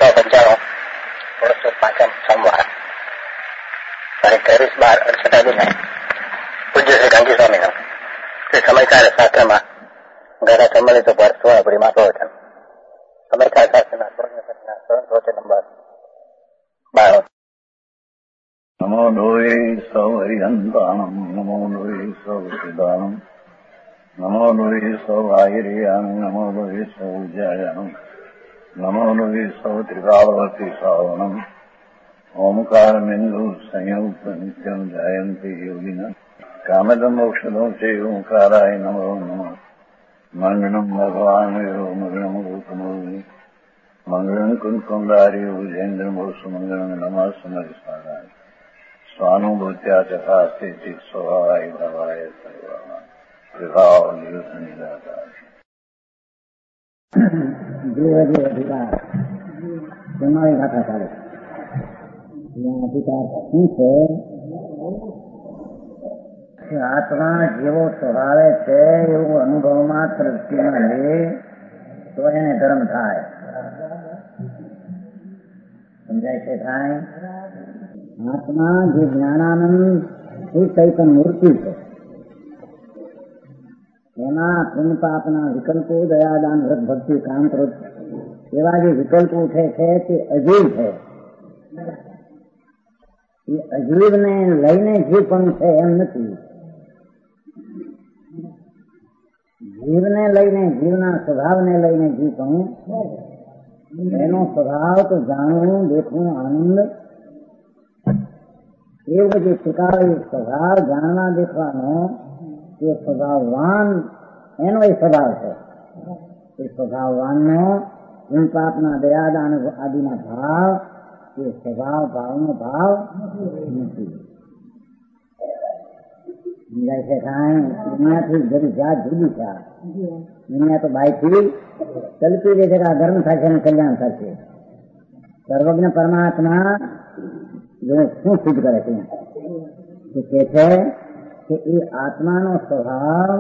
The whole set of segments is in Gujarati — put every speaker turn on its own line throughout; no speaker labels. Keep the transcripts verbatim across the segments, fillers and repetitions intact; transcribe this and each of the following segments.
પંચાણું ઓળસો પાંચમ સોમવાર તારીખ ત્રેવીસ બાર અડસઠ દિને પૂજ્ય શ્રી કાંજી સ્વામીનો શ્રી સમયકાર શાસ્ત્રમાં ગાડા સંબંધિત પર સ્વપરી માતો વચન સમયકાર શાસ્ત્રના સ્વચ્છ નંબર બાર.
નમો લોહે સૌ હરિહંતાણમ નમો લોહે સૌ સિદાનમ નમો લોહે સૌ આહિર્યાણમ નમો લોહે સૌ જયાણમ નમો લોહે સૌ ત્રિકાવતી સાવણમ ઓમકાર બિંદુ સંયુક્ત નિત્યમ જયંતિ યોગિના કામદમ મોક્ષદો છે ઓંકારાય નમો નમઃ મંગળમ ભગવાન મંગળમ રૂપમોહિ મંગળમ કુંકુંડારી ઉજેન્દ્ર મોક્ષ મંગળમ નમઃ સમર્થાય સ્વાનુભૂત્યા તથા સ્થિતિ સ્વભાવાય ભવાય સર્વમાં વિભાવ નિરુદ્ધ નિરાકાર
દેવજી અધિકાર તમારી ગાથા ચાલે અધિકાર શું છે? આત્મા જેવો સ્વભાવે છે એવું અનુભવમાં તૃપ્તિમાં લે તો એને ધર્મ થાય. સમજાય છે? થાય. આત્મા જે જ્ઞાનાનંદ એ ચૈતન્ય મૂર્તિ છે, એમાં પુણ્ય પાપના વિકલ્પો દયાદાન વ્રત ભક્તિ કામ ક્રોધ એવા જે વિકલ્પો ઉઠે છે તે અજીવ છે. એ અજીવને લઈને જીવ પણ છે એમ નથી. જીવને લઈને જીવના સ્વભાવને લઈને જીવ પણ એનો સ્વભાવ તો જાણવું દેખવું આનંદ એવું જે ટીકાવી સ્વભાવ જાણવા દેખવાનો એ સ્વભાવવાન એનો એ સ્વભાવ છે. એ સ્વભાવવાનનો ગુણ પાપના દયાદાન આદિના ભાવ એ સ્વભાવ ભાવનો ભાવ નથી. સમજાય છે? કાંઈ એનાથી જરી જાત જુદી છે. દુનિયા તો બાયથી કલ્પી દે છે કે આ ધર્મ થશે અને કલ્યાણ થશે. સર્વજ્ઞ પરમાત્મા જો શું સિદ્ધ કરે છે કે છે કે એ આત્માનો સ્વભાવ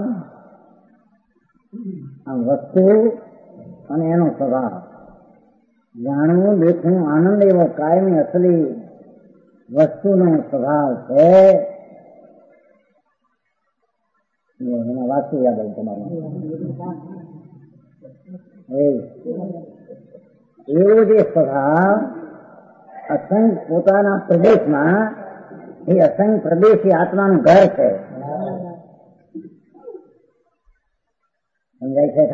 આ વસ્તુ અને એનો સ્વભાવ જાણવું દેખવું આનંદ એવો કાયમી અસલી વસ્તુનો સ્વભાવ છે. એના વાસ્તુ યાદ આવ્યું તમારું. એવો જે સ્વભાવ અસંખ્ય પોતાના પ્રદેશમાં એ અસંખ્ય પ્રદેશ એ આત્માનું ઘર છે. સમજાય છે?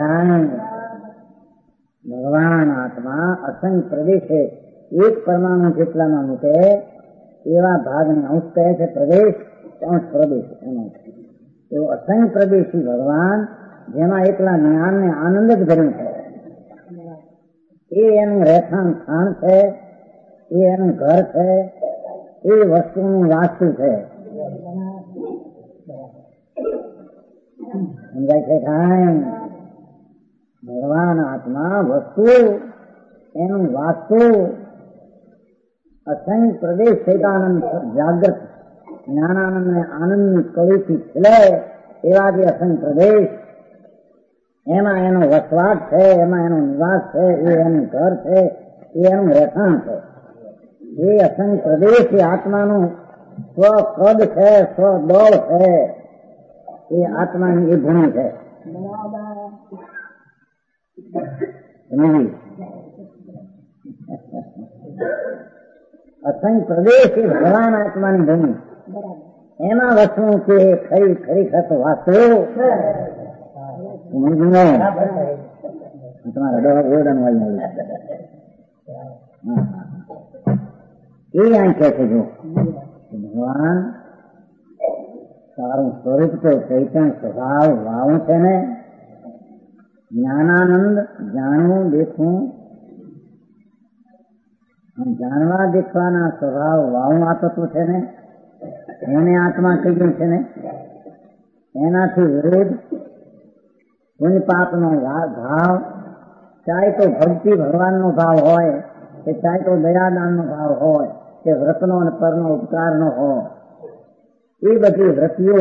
ભગવાન આત્મા અસંખ્ય પ્રદેશે એક પરમાણુ જેટલામાં મૂકે એવા ભાગને અંશ કહે છે પ્રદેશ. અંશ પ્રદેશ એનો એવો અસંખ્ય પ્રદેશી ભગવાન જેમાં એકલા જ્ઞાન ને આનંદ જ ભર્યું છે. એ એનું રહેઠાણ સ્થાન છે, એ એનું ઘર છે, એ વસ્તુનું વાસ્તુ છે. સમજાય છે? કાંઈ ભગવાન આત્મા વસ્તુ એનું વાસ્તુ અસંખ્ય પ્રદેશ ચૈતાનંદ જાગ્રત જ્ઞાનાનંદ ને આનંદની કળીથી ખીલે એવા જે અસંખ્ય પ્રદેશ એમાં એનો વસવાટ છે, એમાં એનો નિવાસ છે, એ એનું ઘર છે, એ એનું રહેઠાણ છે. એ અસંખ્ય પ્રદેશ એ આત્માનું સ્વપદ છે, સ્વદળ છે. એ આત્માની એ ગુણ છે. અસંખ્ય પ્રદેશ એ ભગવાન આત્માની ભૂમિ. એમાં વસ્તુ કે ખરી ખરેખર તો વાસ્તુ તમારા દવા ગોળાનું વાળી મળ્યું એ અહીં કહે છે. જો ભગવાન સારું સ્વરૂપ તો ચૈતન્ય સ્વભાવ વાવું છે ને જ્ઞાનાનંદ જાણવું દેખવું જાણવા દેખવાના સ્વભાવ વાવું આ તત્વ છે ને એને આત્મા કહ્યું છે ને એનાથી વિરુદ્ધ પુણ્ય પાપનો ભાવ ચાહે તો ભક્તિ ભગવાનનો ભાવ હોય કે ચાહે તો દયાદાનનો ભાવ હોય કે વ્રતનો અને પરનો ઉપકારનો હોય એ બધી વૃત્તિઓ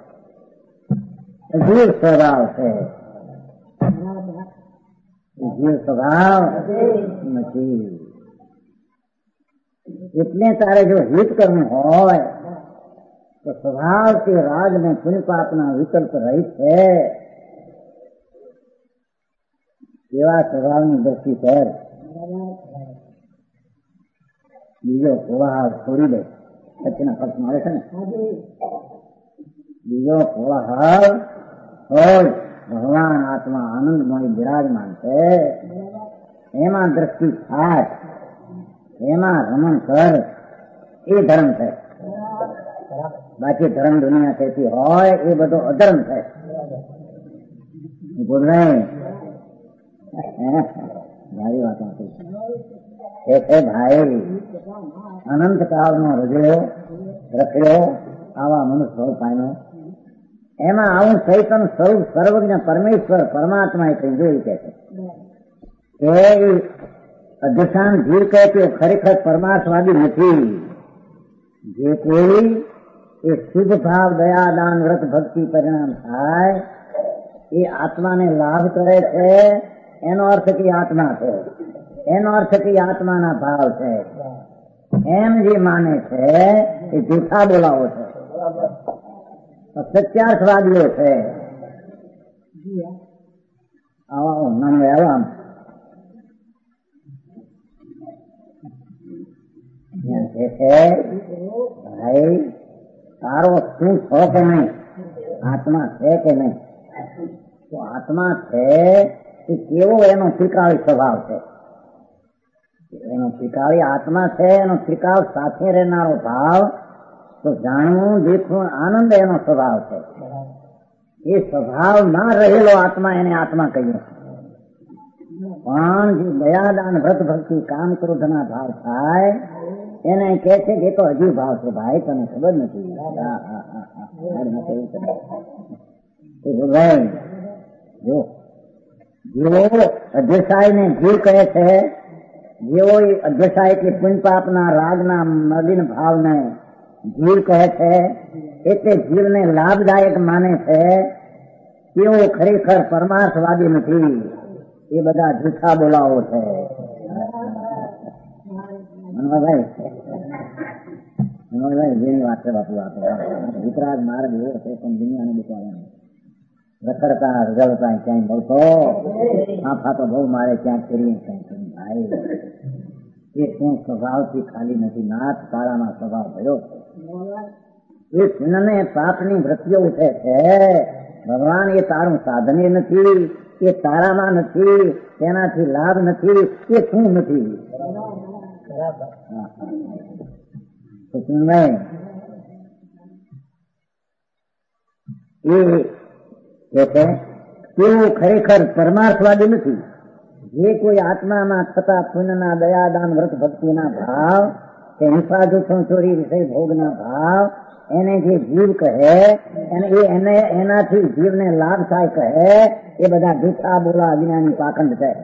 જીવ સ્વભાવ છે. જીવ સ્વભાવ નથી. એટલે તારે જો હિત કરવું હોય તો સ્વભાવથી રાગ ને પુણ્ય પાપના વિકલ્પ રહિત છે એવા સ્વભાવની દ્રષ્ટિ પર બીજો કોલાહલ છોડી દે. સચિના પક્ષમાં આવે છે ને, બીજો કોલાહલ છોડ. ભગવાન આત્મા આનંદમય બિરાજમાન છે, એમાં દ્રષ્ટિ થાય, એમાં રમણ કર, એ ધર્મ છે. બાકી ધર્મ દુનિયા કહેતી હોય એ બધો અધર્મ છે. બોલ ભાઈ વાત એ છે ભાઈ અનંત કાળ નો રજ્યો રખ્યો આવા મનુષ્ય સ્વરૂપ પામ્યો. એમાં આવું ચૈતન્ય સ્વરૂપ સર્વજ્ઞ પરમેશ્વર પરમાત્મા એ કહી જોયું કે છે અધ્યક્ષાન જીવ કહે છે ખરેખર પરમાર્થવાદી નથી. જે કોઈ એ શુભ ભાવ દયા દાન વ્રત ભક્તિ પરિણામ થાય એ આત્માને લાભ કરે છે, એનો અર્થ કે આત્મા છે, એનો અર્થ કે આત્માના ભાવ છે. એમ જે માને છે એ જૂઠા બોલાવો છે, સત્યાર્થવાદીઓ છે. આવા નામ આવ્યા ભાઈ તારો શું છો કે નહીં, આત્મા છે કે નહીં? તો આત્મા છે એ કેવો એનો ત્રિકાળી સ્વભાવ છે, એનો ત્રિકાળી આત્મા છે, એનો ત્રિકાળ સાથે રહેનારો ભાવ તો જાણવું દેખવું આનંદ એનો સ્વભાવ છે. એ સ્વભાવ ના રહેલો આત્મા એને આત્મા કહીએ. પણ જે દયાદાન વ્રત ભક્તિ કામ ક્રોધના ભાવ થાય એને કહે છે કે તો હજી ભાવ છે. ભાઈ તને ખબર નથી. જો જેવો અધ્યસાય ને જીવ કહે છે, જેવો અધ્યસાય કે પુણ્ય પાપના રાગના મલિન ભાવને જીવ કહે છે, એટલે જીવને લાભદાયક માને છે, તેઓ ખરેખર પરમાર્થવાદી નથી. એ બધા જૂઠા બોલાવો છે. મનોભાઈ મનોભાઈ જેની વાત છે બાપુ વાત વિતરાગ માર્ગ એવો છે પણ દુનિયાને બિચારા રખડતા રગડતા ક્યાંય મળતો આફા તો બહુ મારે ક્યાંક કરીએ ક્યાંય ભાઈ એ શું સ્વભાવથી ખાલી નથી. નાથ તારામાં સ્વભાવ થયો છે. એ પુણ્યને પાપની વૃત્તિઓ ઉઠે છે. ભગવાન એ તારું સાધને નથી, એ તારામાં નથી, તેનાથી લાભ નથી, એ શું નથી. એ તેઓ ખરેખર પરમાર્થવાદી નથી. જે કોઈ આત્મામાં થતા પુણ્યના દયાદાન વ્રત ભક્તિના ભાવ કે હિંસા ચોરી વિષય ભોગના ભાવ એને જે જીવ કહે એને એને એનાથી જીવને લાભ થાય કહે એ બધા જૂઠા બોલા અજ્ઞાની પાખંડ છે.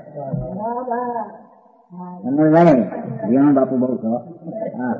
ભાઈ જીવન બાપુ બહુ છો. હા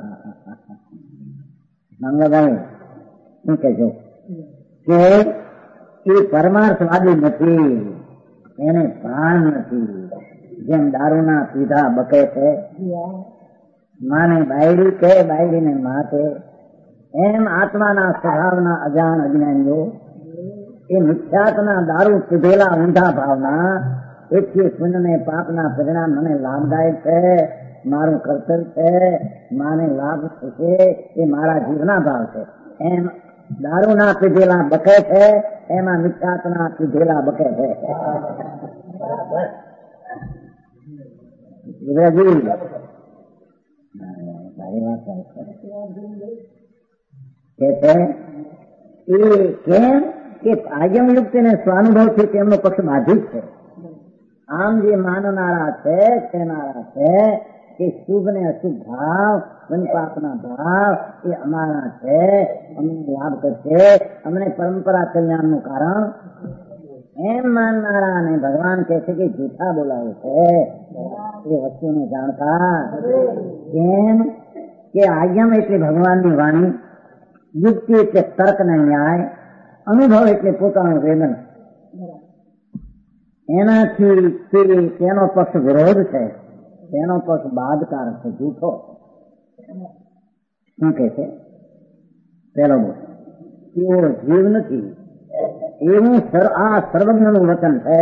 મંગળભાઈ શું કહેજો કે એ પરમાર્થવાદી નથી, એને ભાન નથી. જેમ દારૂના પીધા બકે છે, માને બાયડી કે બાયડીને માથે, એમ આત્માના સ્વભાવના અજાણ અજ્ઞાનીઓ એ મિથ્યાત્વના દારૂ પીધેલા ઊંધા ભાવના એટલી પુણ્યને પાપના પરિણામ મને લાભદાયક છે, મારું કર્તવ્ય છે, માને લાભ થશે એ મારા જીવના ભાવ છે. એમ દારૂના પીધેલા બકે છે, એમાં મિથ્યાત્વના પીધેલા બકે છે. કેમ કે આયમ યુક્ત ને સ્વાનુભવથી તેમનો પક્ષ બાધિત છે. આમ જે માનનારા છે કહેનારા છે કે શુભ ને અશુભ ભાવ પાપના ભાવ એ અમારા છે, અમને લાભ કરશે, અમને પરંપરા કલ્યાણ નું કારણ એમ માનનારા ને ભગવાન કહે છે કે જૂઠા બોલાવે છે. એ વસ્તુને જાણતા કેમ કે આજ્ઞમ એટલે ભગવાનની વાણી, યુક્તિ એટલે તર્ક ને ન્યાય, અનુભવ એટલે પોતાનું વેદન. એનાથી તેનો પક્ષ વિરોધ છે, તેનો પક્ષ બાદકારક છે, જૂઠો. શું કે છે? પેલો બોલ એવો જીવ નથી એવું આ સર્વજ્ઞ નું વચન છે.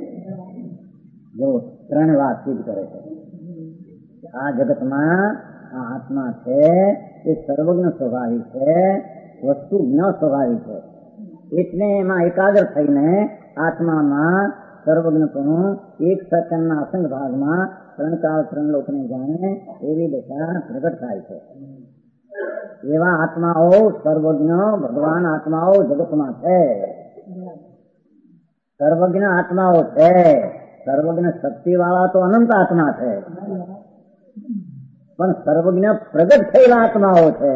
જો ત્રણ વાત સિદ્ધ કરે છે. આ જગતમાં આ આત્મા છે એ સર્વજ્ઞ સ્વભાવી છે, વસ્તુ ન સ્વભાવી છે. એટલે એમાં એકાગ્ર થઈને આત્મામાં સર્વજ્ઞપણું એક સેકન્ડના અસંગ ભાગમાં ત્રણ કાળ ત્રણ લોકને જાણે એવી દશા પ્રગટ થાય છે. એવા આત્માઓ સર્વજ્ઞ ભગવાન આત્માઓ જગતમાં છે. સર્વજ્ઞ આત્માઓ છે. સર્વજ્ઞ શક્તિ વાળા તો અનંત આત્મા છે, પણ સર્વજ્ઞ પ્રગટ થયેલા આત્માઓ છે.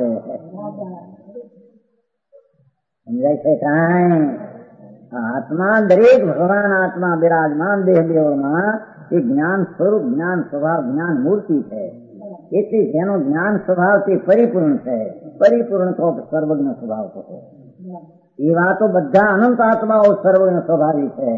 સમજાય છે કાંઈ? આત્મા દરેક ભગવાન આત્મા બિરાજમાન દેહ દેવમાં એ જ્ઞાન સ્વરૂપ, જ્ઞાન સ્વભાવ, જ્ઞાન મૂર્તિ છે. એટલે જેનો જ્ઞાન સ્વભાવ તે પરિપૂર્ણ છે. પરિપૂર્ણ તો સર્વજ્ઞ સ્વભાવ તો છે. એવા તો બધા અનંત આત્માઓ સર્વજ્ઞ સ્વભાવી છે.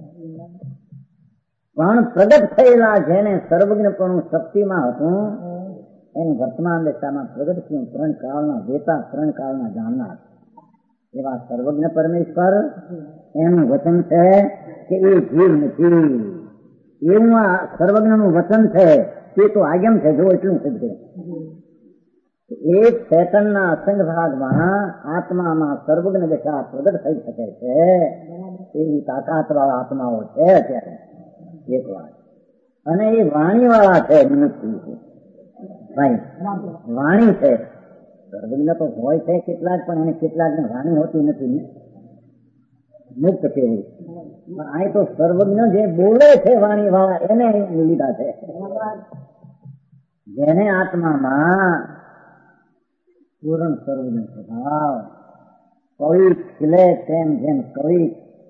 પણ પ્રગટ થયેલા જેને સર્વજ્ઞપણું શક્તિમાં હતું એની વર્તમાન દશામાં પ્રગટ થયું ત્રણ કાળના વેતા, ત્રણ કાળના જાણનાર એવા સર્વજ્ઞ પરમેશ્વર એનું વચન છે કે એ જીવ નથી. એવું આ સર્વજ્ઞ નું વચન છે તે તો આગમ છે. જો એટલું સિદ્ધ એક સેકન્ડના અસંગ ભાગમાં આત્મામાં સર્વજ્ઞ દશા પ્રગટ થઈ શકે છે એવી તાકાત વાળા આત્માઓ છે અત્યારે. એક વાત. અને એ વાણી વાળા છે. ભાઈ વાણી છે. સર્વજ્ઞ તો હોય છે કેટલાક, પણ એને કેટલાક ને વાણી હોતી નથી, મુક્ત કેવી. અહીં તો સર્વજ્ઞ જે બોલે છે વાણી વાળા એને લીધા છે. જેને આત્મામાં પૂર્ણ સર્વજ્ઞ સ્વભાવ, કવિ ખીલે તેમ જેમ કવિ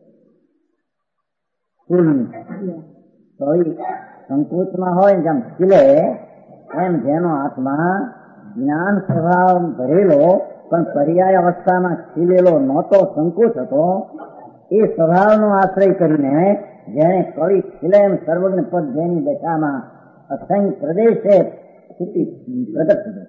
ફૂલ કવિ સંકૃતમાં હોય જેમ ખીલે એમ જેનો આત્મા જ્ઞાન સ્વભાવ ભરેલો પણ પર્યાય અવસ્થામાં ખીલેલો નહોતો, સંકોચ હતો, એ સ્વભાવનો આશ્રય કરીને જેને કવિ ખીલે એમ સર્વજ્ઞ પદ જેની દશામાં અસંખ્ય પ્રદેશે સ્થિતિ પ્રગટ થઈ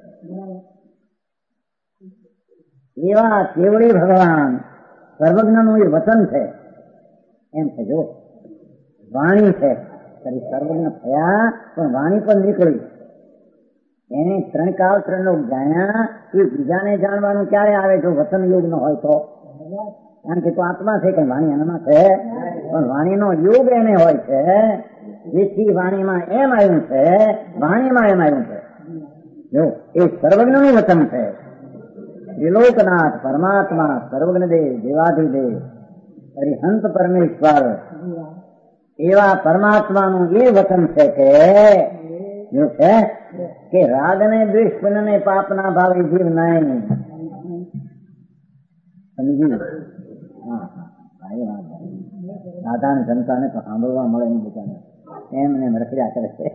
એવા કેવળી ભગવાન સર્વજ્ઞનું એ વચન છે. એમ છે જો વાણી છે ખરી સર્વજ્ઞ થયા પણ વાણી પણ નીકળી. એને ત્રણ કાળ ત્રણ લોક જાણ્યા. એ બીજાને જાણવાનું ક્યારે આવે જો વચન યોગ ન હોય તો? કારણ કે તો આત્મા છે કે વાણી એનામાં છે, પણ વાણીનો યોગ એને હોય છે. જેથી વાણીમાં એમ આવ્યું છે, વાણીમાં એમ આવ્યું છે. જો એ સર્વજ્ઞ નું વચન છે. ત્રિલોકનાથ પરમાત્મા સર્વજ્ઞ દેવ દેવાધિદેવ હરિહંત પરમેશ્વર એવા પરમાત્માનું એ વચન છે કે જો છે કે રાગ ને દ્વેષ ને પાપ ના ભાવે જીવ નહીં. સમજી? હા હા સાધારણ જનતાને તો સાંભળવા મળે નહીં બધાને, એમને રખડ્યા કરે છે.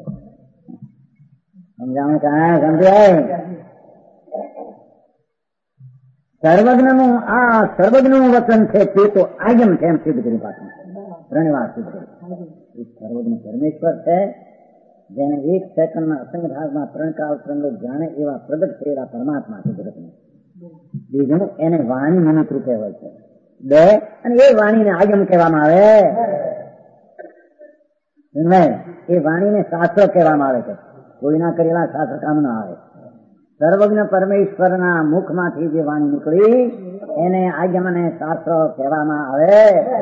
સમજાણું ક્યાં સમજાય? સર્વજ્ઞ નું આ સર્વજ્ઞ નું વચન છે તે તો આગમ છે એમ સિદ્ધ કરી પાછું ત્રણ વાર સિદ્ધ કરી. સર્વજ્ઞ પરમેશ્વર છે જેને એક સેકન્ડના અસંગ ભાગમાં ત્રણ કાળ ત્રણ લોક જાણે એવા પ્રગટ થયેલા પરમાત્મા છે જગતને. બીજું એને વાણી નિમિત્ત રૂપે હોય છે બે, અને એ વાણીને આગમ કહેવામાં આવે. એ વાણીને શાસ્ત્ર કહેવામાં આવે છે. કોઈના કરેલા શાસ્ત્ર કામ ના આવે. સર્વજ્ઞ પરમેશ્વરના મુખમાંથી જે વાણી નીકળી એને આગમને શાસ્ત્ર કહેવામાં આવે.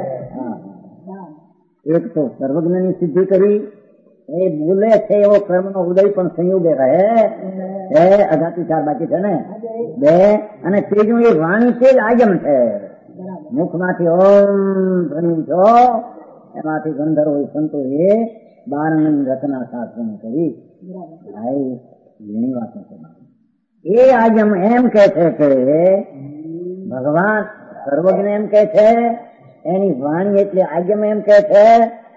એક તો સર્વજ્ઞની સિદ્ધિ કરી, એ બોલે છે એવો કર્મનો ઉદય પણ સંયોગે રહે છે, અગાતી ચાર બાકી છે ને બે. અને ત્રીજું એ વાણી છે જ આગમ છે. મુખમાંથી ઓમ ધ્વનિ છો એમાંથી ગંધર્વો સંતો એ બારંગ રચના શાસ્ત્ર કરી. ભાઈ ઘણી વાતો છે. એ આગમ એમ કે છે કે ભગવાન સર્વજ્ઞ એમ કે છે, એની વાણી એટલે આગમ એમ કે છે.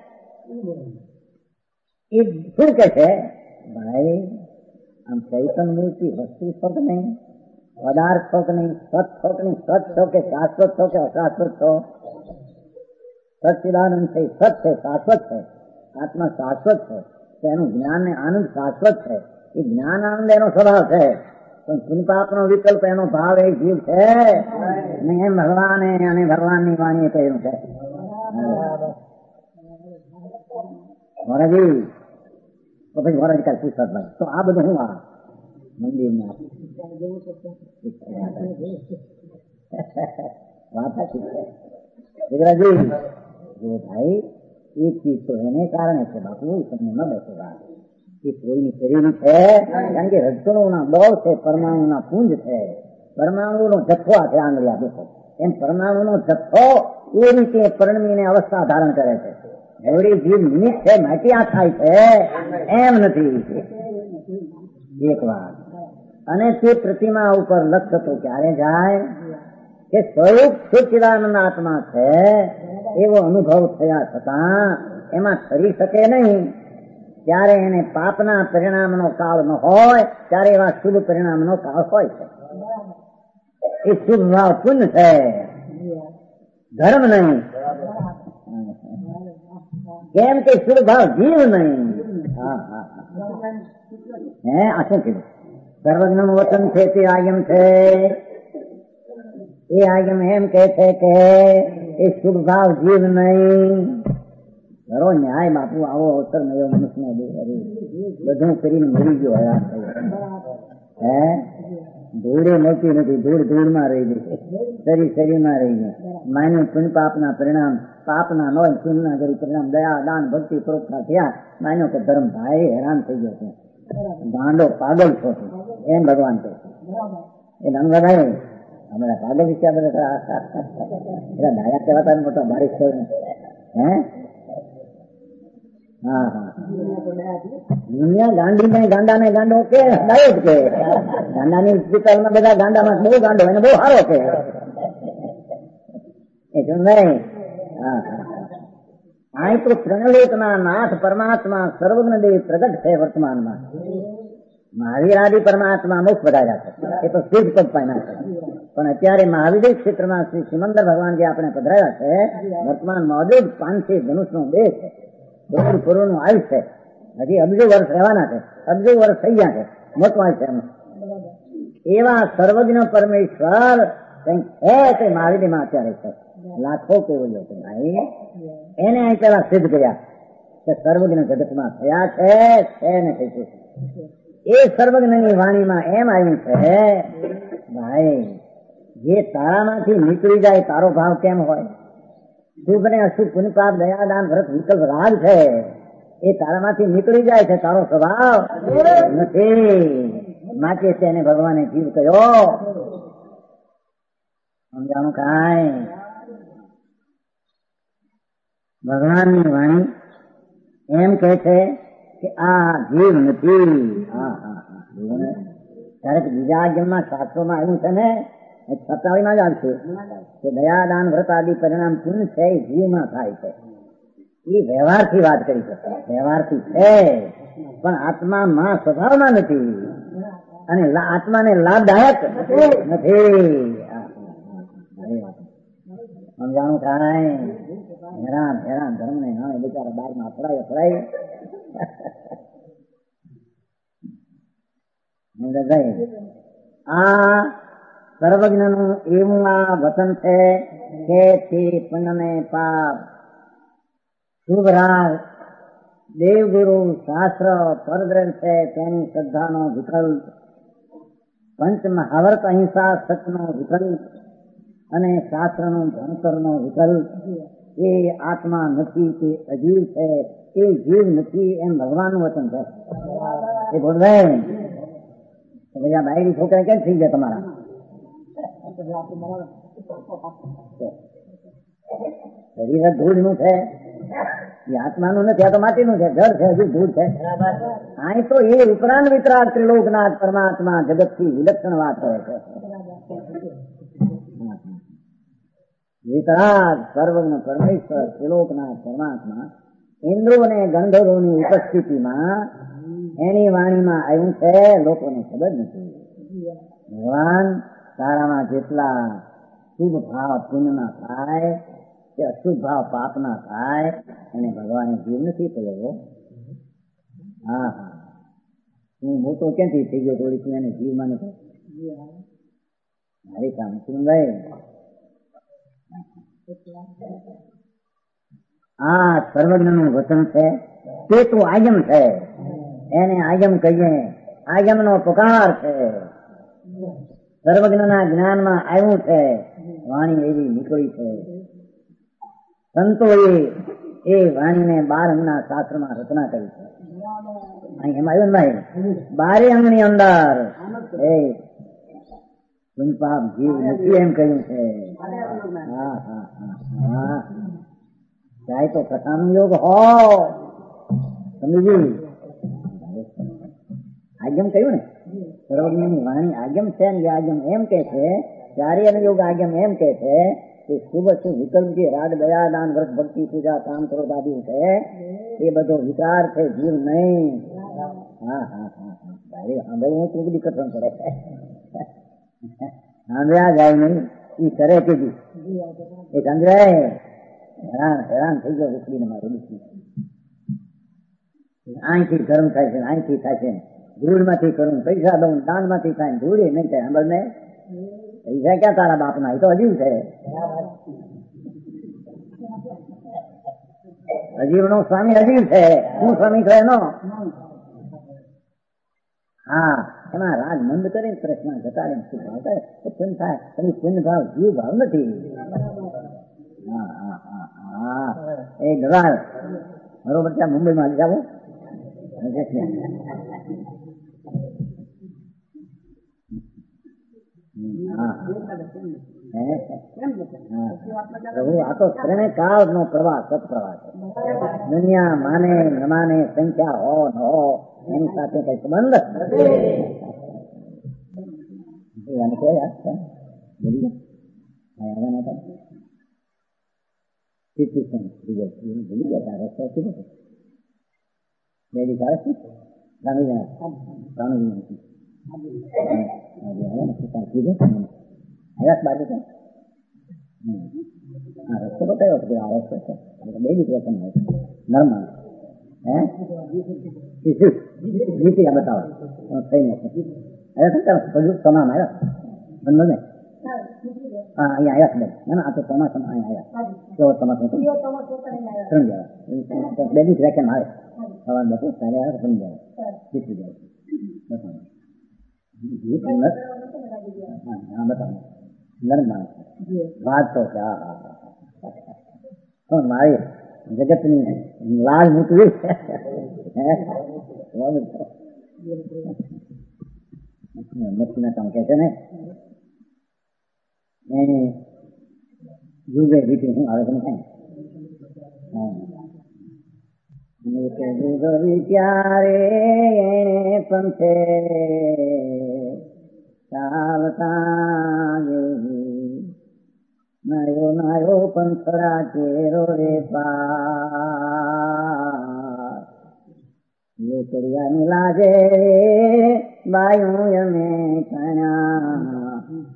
એ શું કે છે? ભાઈ આમ ચૈતન મૂર્તિ વસ્તુ છો કે નહીં, પદાર્થ છો કે નહીં, સત છો કે નહીં, સત છો કે શાશ્વત છો કે અશાશ્વત છો? સચ્ચિદાનંદ છે, સત છે, શાશ્વત છે. આત્મા શાશ્વત છે તો એનું જ્ઞાન ને આનંદ શાશ્વત છે. એ જ્ઞાનાનંદ એનો સ્વભાવ છે, પણ પુનપાપનો વિકલ્પ એનો ભાવ એ જીવ છે ને, એમ ભગવાને અને ભગવાનની વાણી કહ્યું છે. મોરાજી તો પછી મોરાજી કાલ પૂછત ભાઈ તો આ બધું હું આ મંદિરમાં વાત સાચી છે ગુજરાજી. જો ભાઈ એક ચીજ તો એને કારણે છે બાપુ, તમને ન બેસે વાત એ કોઈની શરીરની છે, કારણ કે રજકણોના બહુ છે, પરમાણુના પુંજ છે, પરમાણુનો જથ્થો આ છે આંગળીયા દેખો, એમ પરમાણુનો જથ્થો એ રીતે પરિણમીને અવસ્થા ધારણ કરે છે. એવડી જીવ નિમિત્ત છે માટી આ થાય છે એમ નથી એક વાત. અને તે પ્રતિમા ઉપર લક્ષ્ય તો ક્યારે જાય કે સ્વરૂપ સચ્ચિદાનંદ આત્મા છે એવો અનુભવ થયા છતાં એમાં કરી શકે નહીં, ત્યારે એને પાપના પરિણામનો કાળ ન હોય, ત્યારે એવા શુભ પરિણામનો કાળ હોય છે. એ શુભ ભાવ પુણ્ય છે, ધર્મ નહીં. કેમ કે શુભ ભાવ જીવ નહીં. હા હા હે આ શું કીધું? સર્વજ્ઞનું વચન છે તે આગમ છે. એ આગમ એમ કે છે કે એ શુભ ભાવ જીવ નહીં. કરો ન્યાય બાપુ, આવો અવસર મળ્યો મનુષ્યને બધું કરીને મરી ગયો હયાત હે ધૂળે મળતી નથી, ધૂળ ધૂળમાં રહી ગઈ, શરીર શરીરમાં રહી ગયું. માન્યું પુણ્ય પાપના પરિણામ, પાપના નો પુણ્યના કરી પરિણામ, દયા દાન ભક્તિ પરોપકાર થયા. માન્યો કે ધર્મ ભાઈ હેરાન થઈ ગયો છે, ગાંડો પાગલ છો એમ ભગવાન કહે છે. એ નંદભાઈ અમારા પાગલ વિશે બધા ડાયા કહેવાતા મોટા બારીશ થયું હે. હા હા દુનિયા ગાંડી ને ગાંડા ને ગાંડો કે ડાયો જ કે ગાંડાની હોસ્પિટલમાં બધા ગાંડામાં બહુ ગાંડો એને બહુ સારો કે નહીં. હા આ તો ત્રણલોકના નાથ પરમાત્મા સર્વજ્ઞ દેવ પ્રગટ છે વર્તમાનમાં. મહાવીર આદિ પરમાત્મા મુખ વધાર્યા છે, એ તો સિદ્ધ પદ પામ્યા છે. પણ અત્યારે મહાવીર ક્ષેત્રમાં શ્રી સિમંદર ભગવાન જે આપણે પધરાયા છે, વર્તમાન મોજૂદ પાંચથી ધનુષ નો દેહ છે, દોઢ કરોડ નું આયુષ છે, હજી અબજો વર્ષ રહેવાના છે, અબજો વર્ષ થઈ ગયા છે, મોટું આયુષ છે. એવા સર્વજ્ઞ પરમેશ્વર કઈક છે તે મહાવીર માં અત્યારે છે. લાખો કેવલ્યો છે ભાઈ, એને અહીં પેલા સિદ્ધ કર્યા કે સર્વજ્ઞ જગતમાં થયા છે ને કઈ. એ સર્વજ્ઞની વાણીમાં એમ આવ્યું છે ભાઈ, જે તારામાંથી નીકળી જાય તારો ભાવ કેમ હોય? શુભ ને અશુભ પુણ્ય પાપ દયાદાન વ્રત વિકલ્પ રાગ છે, એ તારામાંથી નીકળી જાય છે, તારો સ્વભાવ નથી. માટે તેને ભગવાને જીવ કહ્યો. સમજાણું કાંઈ? ભગવાનની વાણી એમ કે છે કે આ જીવ નથી. હા હા હા ત્યારે બીજા જન્મમાં શાસ્ત્રોમાં આવ્યું છે ને, સત્તાવીમાં જ આવશે કે દયાદાન વ્રત આદિ પરિણામ પુણ્ય છે એ જીવમાં થાય છે. એ વ્યવહારથી વાત કરી છે, વ્યવહારથી છે, પણ આત્મામાં સ્વભાવમાં નથી, અને આત્માને લાભદાયક નથી. સમજાણું થાય? હેરાન હેરાન ધર્મ ને નામે બિચારા બાર માં અથડાય અથડાય. આ સર્વજ્ઞ નું એવું આ વચન છે કે તે પુણ્ય ને પાપ શુભ રાગ દેવગુરુ શાસ્ત્ર પરગ્રંથ છે તેની શ્રદ્ધાનો વિકલ્પ, પંચ મહાવર્ત અહિંસા સચનો વિકલ્પ અને શાસ્ત્રનો ભણતરનો વિકલ્પ. એ આત્મા નથી, તે અજીવ છે, એ જીવ નથી એમ ભગવાનનું વચન છે. એ બોલવે ભાઈ બાયડી છોકરા કેમ થઈ ગયા તમારા? શરીર ધૂળ નું છે, એ આત્માનું નથી, આ તો માટીનું છે, જળ છે, હજુ ધૂળ છે. અહીં તો એ ઉપરાંત વિતરાગ ત્રિલોકનાથ પરમાત્મા જગત થી વિલક્ષણ વાત કરે છે. વિતરાગ સર્વજ્ઞ પરમેશ્વર ત્રિલોકનાથ પરમાત્મા ઇન્દ્રો અને ગંધર્વોની ઉપસ્થિતિમાં એની વાણીમાં આવ્યું છે, લોકોને ખબર નથી. ભગવાન તારામાં જેટલા શુભ ભાવ પુણ્યના થાય કે અશુભ ભાવ પાપના થાય એને ભગવાને જીવ નથી કર્યો. હા હા હું મોટો ક્યાંથી થઈ ગયો થોડી તું એને જીવ માને મારી કામ સુનભાઈ આ સર્વજ્ઞ નું વચન છે તે તો આજમ છે, એને આજમ કહીએ. આજમ નો પુકાર છે, સર્વજ્ઞ ના જ્ઞાન માં આવ્યું છે, વાણી એવી નીકળી છે. સંતોએ એ વાણીને બાર અંગના શાસ્ત્ર માં રચના કરી છે. એમ આવ્યું ને ભાઈ, બારે અંગ ની અંદર એ પાપ જીવ નથી એમ કહ્યું છે. હા હા હા ચાહે તો કથાનો યોગ હો સમજી આજમ કહ્યું ને, સર્વજ્ઞ ની વાણી આજમ છે ને. આજમ એમ કે છે, ચાર્ય યોગ આજમ એમ કે છે કે શુભ શુભ વિકલ્પ જે રાગ દયા દાન વ્રત ભક્તિ પૂજા કામ કરો દાદી છે એ બધો વિકાર છે, જીવ નહીં. હા હા હા હા સાંભળવું તું બધી કથન કરે સાંભળ્યા જાય નહીં એ કરે કીધું એ સમજાય. હેરાન હેરાન થઈ ગયો ઉકળીને મારું દુઃખી. અહીંથી ધર્મ થાય છે, અહીંથી થાય છે, ધૂળ માંથી કરું, પૈસા દઉં, દાન માંથી થાય, ધૂળ નહીં થાય. સાંભળ ને, પૈસા ક્યાં તારા બાપ ના, એ તો અજીવ છે. અજીવ નો સ્વામી અજીવ છે. શું સ્વામી છે એનો? હા, એમાં રાગ મંદ કરીને પ્રશ્ન ઘટાડીને શું ભાવ થાય તો પુણ્ય થાય. તમે પુણ્ય ભાવ જીવ ભાવ નથી. હા હા હા હા એ દલાલ બરોબર. ત્યાં મુંબઈમાં જાવ આ તો ત્રણે કાળ નો પ્રવાહ સત્પ્રવાહ છે. દુનિયા માને ન માને, સંખ્યા હો ન હો, એની સાથે કઈ સંબંધ બાજુ રસ્તો બતાવ્યો આ રસ્તો છે બે દીકરા તમે નર્મા હે જીતી બતાવો થઈ નથી. હવે તમામ આવ્યા બંધ ને હા અહીંયા આવ્યા બેન. ના ના આ તો ચોમાસા અહીંયા આવ્યા કેવો ચોમાસા ત્રણ જણા બે દીકરા કેમ આવે સવાર બપોર સારે આવે ત્રણ જણા જીતી જાય હા બતાવો નર્મા વાત તો છે. હા હા મારી જગત ની લાજ મૂકવી મચ્છીના કામ કે છે ને એને જુગે બીજું શું આવે છે ને વિચારે એને પંથે ચાલતા નાયો નાયો પંથરા ચેરો રે પા લોકડિયાની લાગે બાયું અમે કણા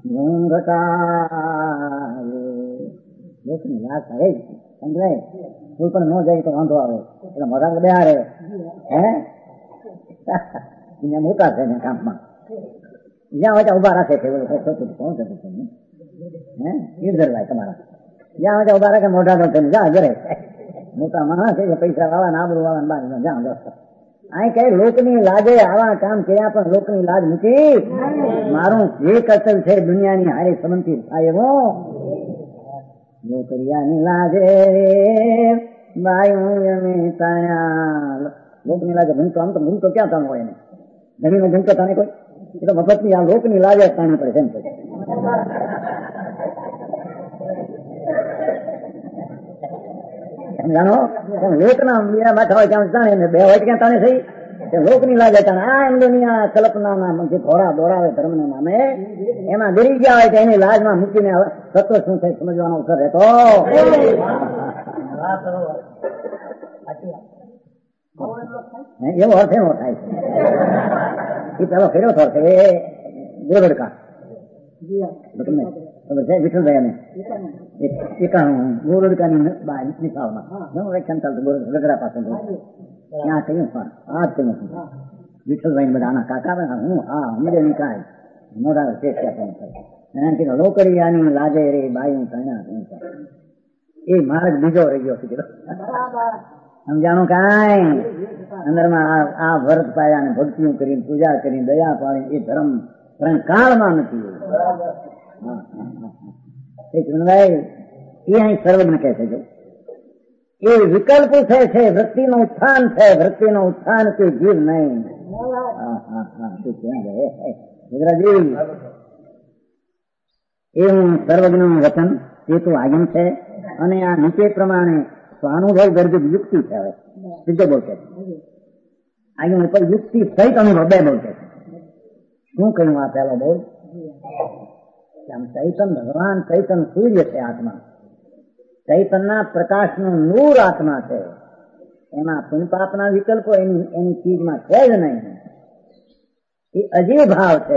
ઘૂંઘટા લોકની લાગ થાય સમજાય. કોઈ પણ ન જાય તો વાંધો આવે એટલે મોઢા બે હારે હે મોટા છે ને કામમાં જ્યાં હોય ત્યાં ઉભા રાખે છે. કોણ થતું તમને હે યુઝરભાઈ તમારા જ્યાં હોય ત્યાં ઉભા રાખે મોઢા તો જા ઘરે મોટા માણસ છે પૈસા વાળા આબરૂ વાળા બાર જ્યાં દોસ્ત અહીં કઈ લોકની લાગે આવા કામ કર્યા પણ લોકની લાજ મૂકી મારું જે કર્તવ્ય છે દુનિયાની હારી સંબંધિત થાય એવો લોકરિયાની લાગે લોકની લાગે ભૂમતો આમ તો ભૂમતો ક્યાં તાણ હોય એને ધણીનો ભૂમતો તાણે કોઈ એ તો મફત ની આ લોકની લાગે તાણી પડે એમ કોઈ જાણો લોકના મીરા બેઠા હોય ત્યાં જાણે ને બે હોય ક્યાં તાણે થઈ લોકની લાગે તાણે આ એમ દુનિયા કલ્પના ના જે ઘોડા દોડાવે ધર્મ ના નામે એમાં ગરી ગયા હોય તો એની લાજમાં મૂકીને સત્વ શું થાય સમજવાનો અવસર રહેતો એવો અર્થ એવો થાય છે. એ પેલો ફેરો થયો છે એ ગોરડકા વિઠ્ઠલભાઈ અમે એકાણું ગોરડકાની નિશાળમાં વ્યાખ્યાન ચાલતું ગોરડ ગગડા પાસે ત્યાં કહ્યું પણ આ જ કહ્યું વિઠ્ઠલભાઈ બધા આના કાકા હું હા સમજે નહીં કાંઈ મોટા શેઠ ક્યાં કરે એના કીધું લોકરી આની લાજે રે બાઈ કણ્યા એ માર્ગ બીજો રહી ગયો છે સમજાણું કાંઈ અંદરમાં આ વ્રત પાયા ને ભક્તિઓ કરીને પૂજા કરીને દયા પાડી એ ધર્મ કાળમાં નથી. ભાઈ એ અહીં સર્વજ્ઞ કહે છે જો એ વિકલ્પ છે છે વૃત્તિનું ઉત્થાન છે વૃત્તિનું ઉત્થાન કે જીવ નહીં. ગુજરાતી એ હું સર્વજ્ઞનું વચન એ તો આગમ છે અને આ નીચે પ્રમાણે સ્વાનુભવ ગર્ભિત યુક્તિ છે. હવે સીધો બોલશે આગમ ઉપર યુક્તિ સહિત અનુભવ બે બોલશે. શું કહ્યું આ પહેલો બોલ? આમ ચૈતન ભગવાન ચૈતન સૂર્ય છે આત્મા. ચૈતનના પ્રકાશનું નૂર આત્મા છે. એમાં પુણ્યપાપના વિકલ્પો એની એની ચીજમાં છે જ નહીં. એ અજીવ ભાવ છે.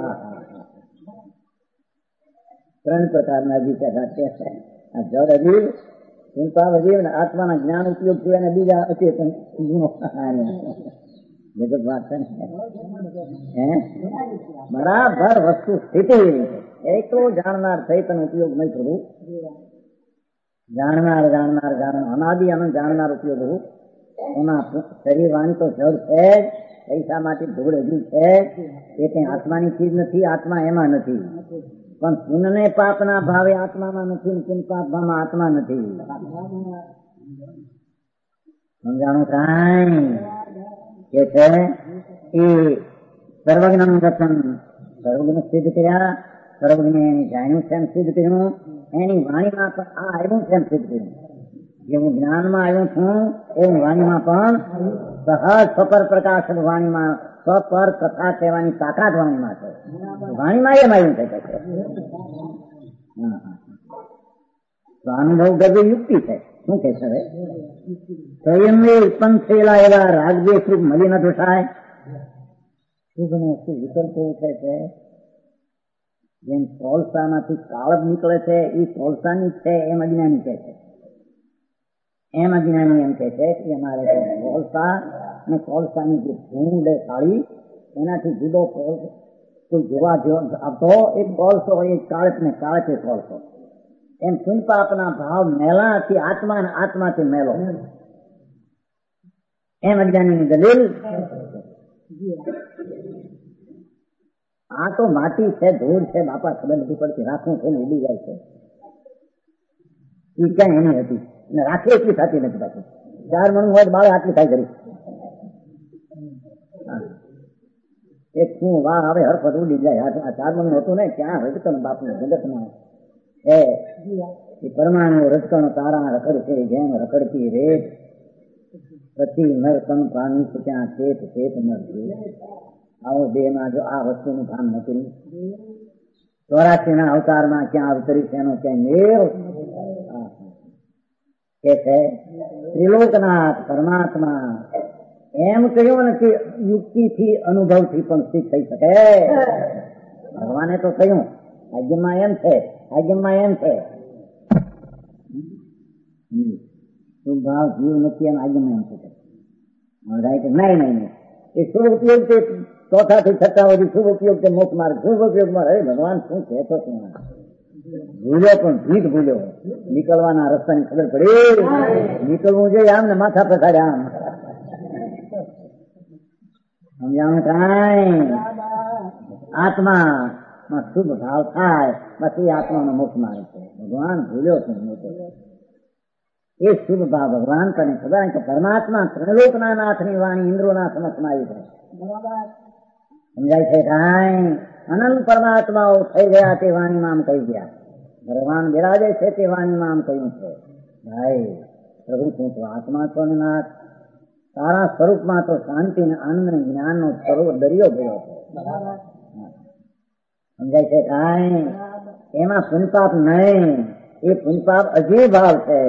ત્રણ પ્રકારના અજીવ છે. આ જળ અજીવ, પુણ્યપાપ અજીવ ને આત્માના જ્ઞાન ઉપયોગ થયો અને બીજા અચેતન ગુણો જગત વાત છે ને બરાબર વસ્તુ સ્થિતિ એકલો જાણનાર ચૈતન ઉપયોગ નહીં કરવું. જાણનાર જાણનાર જાણનાર અનાદિ આનંદ જાણનાર ઉપયોગ કરવું. એમાં શરીર વાણી તો જળ છે, પૈસા માટે ધૂળ હજુ છે. એ કઈ આત્માની ચીજ નથી, આત્મા એમાં નથી. પણ પુણ્ય પાપના ભાવે આત્મામાં નથી, પુણ્ય પાપ ભાવમાં આત્મા નથી. સમજાણું કાંઈ કે છે એ સર્વજ્ઞ નું વચન સર્વજ્ઞ સિદ્ધ કર્યા. સર્વજ્ઞ એની જાણ્યું છે એમ સિદ્ધ કર્યું. એની વાણીમાં પણ આ આવ્યું છે એમ સિદ્ધ કર્યું. જે હું જ્ઞાનમાં આવ્યું છું એવું વાણીમાં પણ સહજ સ્વપર પ્રકાશ વાણીમાં સ્વપર કથા કહેવાની તાકાત વાણીમાં છે. વાણીમાં એમ આવ્યું છે કે તો અનુભવ ગર્ભ યુક્તિ છે. શું કે છે સ્વયં ઉત્પન્ન થયેલા એવા રાગદ્વેષ રૂપ મળી ન દોષાય. શુભ ને શુભ વિકલ્પ ઉઠે છે. જેમ કોલસામાંથી કાળબ નીકળે છે એ કોલસાની છે એમ અજ્ઞાની કહે છે. એમ અજ્ઞાની એમ કહે છે કે અમારે કોલસા અને કોલસાની જે ભૂંડ કાળી એનાથી જુદો કોઈ જોવા આવતો એ કોલસો હોય એ કાળક ને કાળકે કોલસો. એમ પુણ્યપાપના ભાવ મેલાથી આત્મા અને આત્માથી મેલો એમ અજ્ઞાનીની દલીલ. આ તો માટી છે, ધૂળ છે, બાપા ખબર નથી પડતી. રાખવું છે ને ઉડી જાય છે. એ ક્યાં એની હતી ને રાખે એટલી થતી નથી. પાછી ચાર મણ હોય બાળે આટલી થાય કરી એક શું વાહ આવે હરફત ઉડી જાય. આ ચાર મણ હતું ને ક્યાં રજકણ બાપનું જગતમાં એ પરમાણુ રજકણ તારા રખડ છે જેમ રખડતી રેત. પછી નરકણ પાણી ત્યાં ચેત ચેત નરતી. આવો દેહ માં જો આ વસ્તુનું ભાન નથી. ચોરાસી ના અવતારમાં ક્યાં અવતરી છે એનો ક્યાં મેળ કે છે ત્રિલોકનાથ પરમાત્મા. એમ કહ્યું ને કે યુક્તિથી અનુભવથી પણ સિદ્ધ થઈ શકે. ભગવાને તો કહ્યું આજ્ઞમાં એમ છે, આજ્ઞમાં એમ છે શુભ ભાવ જીવ નથી એમ આજ્ઞમાં એમ છે. નહીં નહીં નહીં એ શુભ ઉપયોગ તે ચોથા થી છઠ્ઠા સુધી શુભ ઉપયોગ તે મોક્ષ માર્ગ. શુભ ઉપયોગમાં અરે ભગવાન શું કહેતો ભૂલ્યો પણ ભીત ભૂલ્યો. નીકળવાના રસ્તાની ખબર પડી. નીકળવું જોઈએ આમ ને માથા પછાડે આમ. સમજાણું કાંઈ આત્મા માં શુભ ભાવ થાય બસ એ આત્માનો મોક્ષ માર્ગ છે. ભગવાન ભૂલ્યો છું એ શુભ ભાવ ભગવાન તને ખબર કે પરમાત્મા ત્રિલોકના નાથની વાણી ઇન્દ્રોના સમક્ષમાં આવી છે. સમજાય છે કાંઈ અનંત પરમાત્માઓ થઈ ગયા તે વાણીમાં આમ કહી ગયા. ભગવાન બિરાજે છે તે વાણીમાં આમ કહ્યું છે. ભાઈ પ્રભુ શું તો આત્મા છો ને નાથ. તારા સ્વરૂપમાં તો શાંતિ ને આનંદ ને જ્ઞાન નો સ્વરૂપ દરિયો ગયો છે. સમજાય છે કાંઈ એમાં પુણ્યપાપ નહીં. એ પુણ્યપાપ અજીબ ભાવ છે.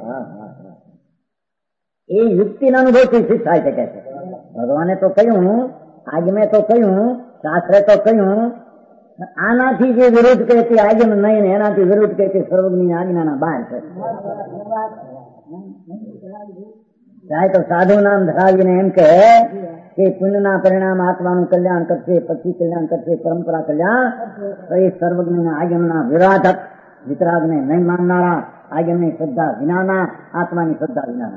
એ યુક્તિના અનુભવથી સિદ્ધ થાય શકે છે. ભગવાને તો કહ્યું, આજમે તો કહ્યું, શાસ્ત્રે તો કહ્યું. આનાથી જે વિરોધ કહે તે આજમ નહીં ને એનાથી વિરોધ કહે તે સર્વજ્ઞની આજ્ઞાના બહાર છે. ચાહે તો સાધુ નામ ધરાવીને એમ કહે કે પુણ્યના પરિણામ આત્માનું કલ્યાણ કરશે, પછી કલ્યાણ કરશે, પરંપરા કલ્યાણ, તો એ સર્વજ્ઞના આગમના વિરાધક વિતરાગને નહીં માનનારા, આગમની શ્રદ્ધા વિનાના, આત્માની શ્રદ્ધા વિનાના.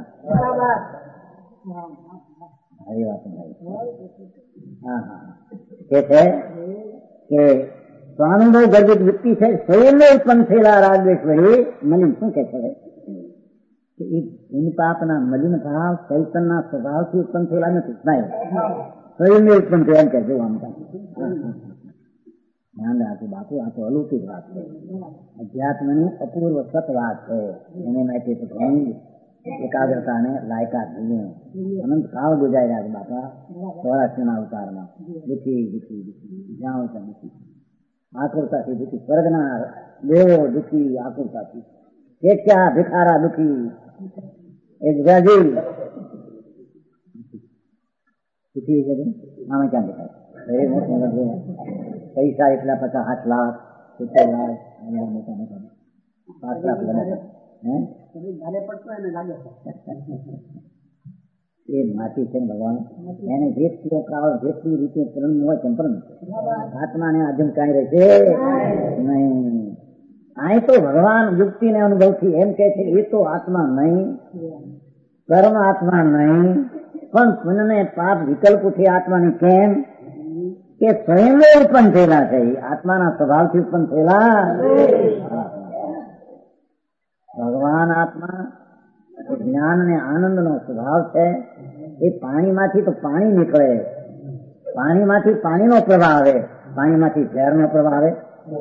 હરી વાત. હા હા કે છે કે સ્વાનુભવ ગર્ભિત વૃત્તિ છે, સ્વયં ઉત્પન્ન થયેલા રાગદ્વેષ મલિન. શું કે છે કે એ પુણ્યપાપના મલિન ભાવ ચૈતનના સ્વભાવથી ઉત્પન્ન થયેલા નથી, સ્વયં ઉત્પન્ન થયા એમ કહેજો. આમ ધ્યાન રાખજો બાપુ, આ તો અલૌકિક વાત છે, અધ્યાત્મની અપૂર્વ સત વાત છે. એને માટે તો ઘણી એકાગ્રતા ને લાયકાત જોઈએ. અનંત કાળ ગુજાર્યા છે બાપા ચોરાસીના અવતારમાં, દુઃખી દુઃખી દુઃખી જ્યાં ત્યાં દુઃખી, આકુરતાથી દુઃખી, સ્વર્ગના દેવો દુઃખી આકુરતાથી, કેચ્યા ભિખારા દુઃખી, એક વ્યાજી દુઃખી છે. આમાં ક્યાં દેખાય? એ મોટું પૈસા એટલા પચાસ આઠ લાખ સિત્તેર લાખ મોટા મોટા પાંચ લાખ લગે એ માટી છે ભગવાન. એને જેટલો કાળ જેટલી રીતે પ્રણ હોય તેમ પણ આત્માને આજમ કાંઈ રહે છે નહીં. અહીં તો ભગવાન યુક્તિ ને અનુભવથી એમ કે છે એ તો આત્મા નહીં, કર્મ આત્મા નહીં, પણ પુણ્ય ને પાપ વિકલ્પથી આત્માને કેમ કે સ્વયં ઉત્પન્ન થયેલા છે, આત્માના સ્વભાવથી ઉત્પન્ન થયેલા. ભગવાન આત્મા જ્ઞાન અને આનંદ નો સ્વભાવ છે. એ પાણીમાંથી તો પાણી નીકળે, પાણીમાંથી પાણીનો પ્રવાહ આવે, પાણીમાંથી ઝેરનો પ્રવાહ આવે.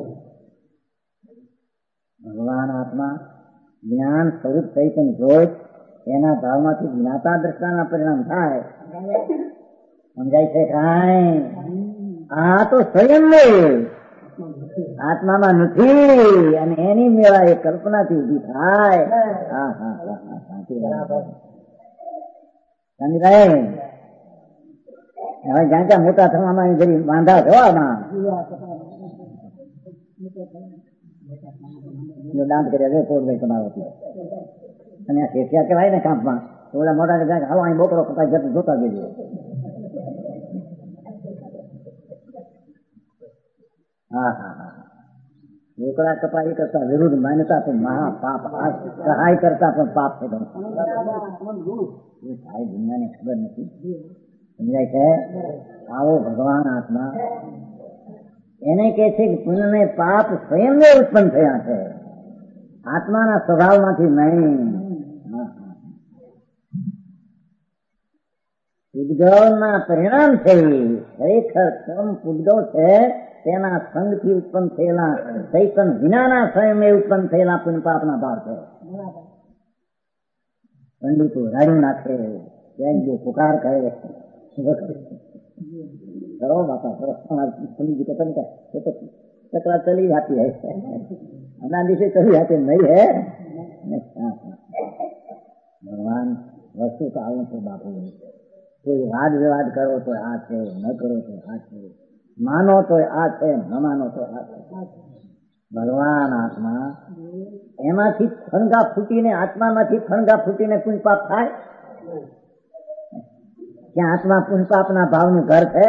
ભગવાન આત્મા જ્ઞાન સ્વરૂપ ચૈતન્ય જોઈ એના ભાવમાંથી જ્ઞાતા દ્રષ્ટાના પરિણામ થાય. સમજાય છે કાંઈ? આ તો સ્વયં આત્મામાં નથી અને એની મેળા એ કલ્પનાથી ઉભી થાય. હા હા હા હા સાચી વાત સમજાય. હવે જ્યાં ત્યાં મોટા થવામાં જરી વાંધા થવામાં દાંત કર્યા પોરભાઈ તમારો અને આ શેઠિયા કહેવાય ને કામમાં, ઓલા મોટા જાય હાલો અહીં બોકરો કપાઈ જતો જોતા દેજો. હા હા હા બોકરા કપાઈ કરતા વિરુદ્ધ માન્યતા તો મહા પાપ, સહાય કરતા પણ પાપ છે. દુનિયાને ખબર નથી. સમજાય છે? આવો ભગવાન આત્મા એને કે છે કે પુણ્ય ને પાપ સ્વયં ઉત્પન્ન થયા છે, આત્માના સ્વભાવમાંથી નહીં. પૂતગલના પરિણામ છે. ખરેખર કર્મ પૂતગલ છે તેના સંગથી ઉત્પન્ન થયેલા ચૈતન વિનાના સ્વયં ઉત્પન્ન થયેલા પુણ્ય પાપના ભાવ છે. પંડિતો રાડ્યું નાખે, જો પુકાર કરે કરો બાપા પંડિત ચકરા ચલી જાતી હૈ હમણાં દિવસે ચલી જાતી નહીં હે. ભગવાન વસ્તુ તો આવું છે બાપુ. કોઈ વાદ વિવાદ કરો તો આ છે, ન કરો તો આ છે, માનો તો આ છે, ન માનો તો આ છે. ભગવાન આત્મા એમાંથી ફણગા ફૂટીને, આત્મામાંથી ફણગા ફૂટીને પુણ્ય પાપ થાય? ક્યાં આત્મા પુણ્ય પાપના ભાવનું ઘર છે?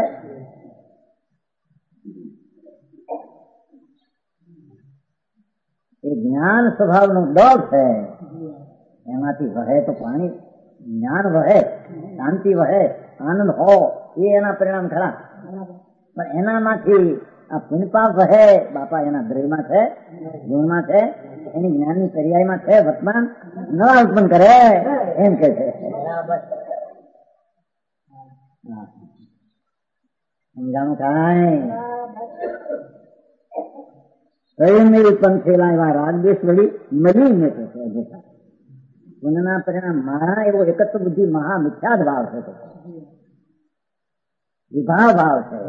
એ જ્ઞાન સ્વભાવનો દોર છે, એમાંથી વહે તો પાણી, જ્ઞાન વહે, શાંતિ વહે, આનંદ હો, એ એના પરિણામ ખરા. પણ એનામાંથી આ પુણ્યપાપ વહે બાપા એના દ્રવ્યમાં છે, ગુણમાં છે, એની જ્ઞાનની પર્યાયમાં છે, વર્તમાન નવા ઉત્પન્ન કરે એમ કે છે. સમજાણું કાંઈ? સ્વયં ઉત્પન્ન થયેલા એવા રાગદ્વેષ વળી મળી પુણ્યના પરિણામ મારા એવો એકત્વ બુદ્ધિ મહા મિથ્યાદ ભાવ છે, વિભાવ ભાવ છે.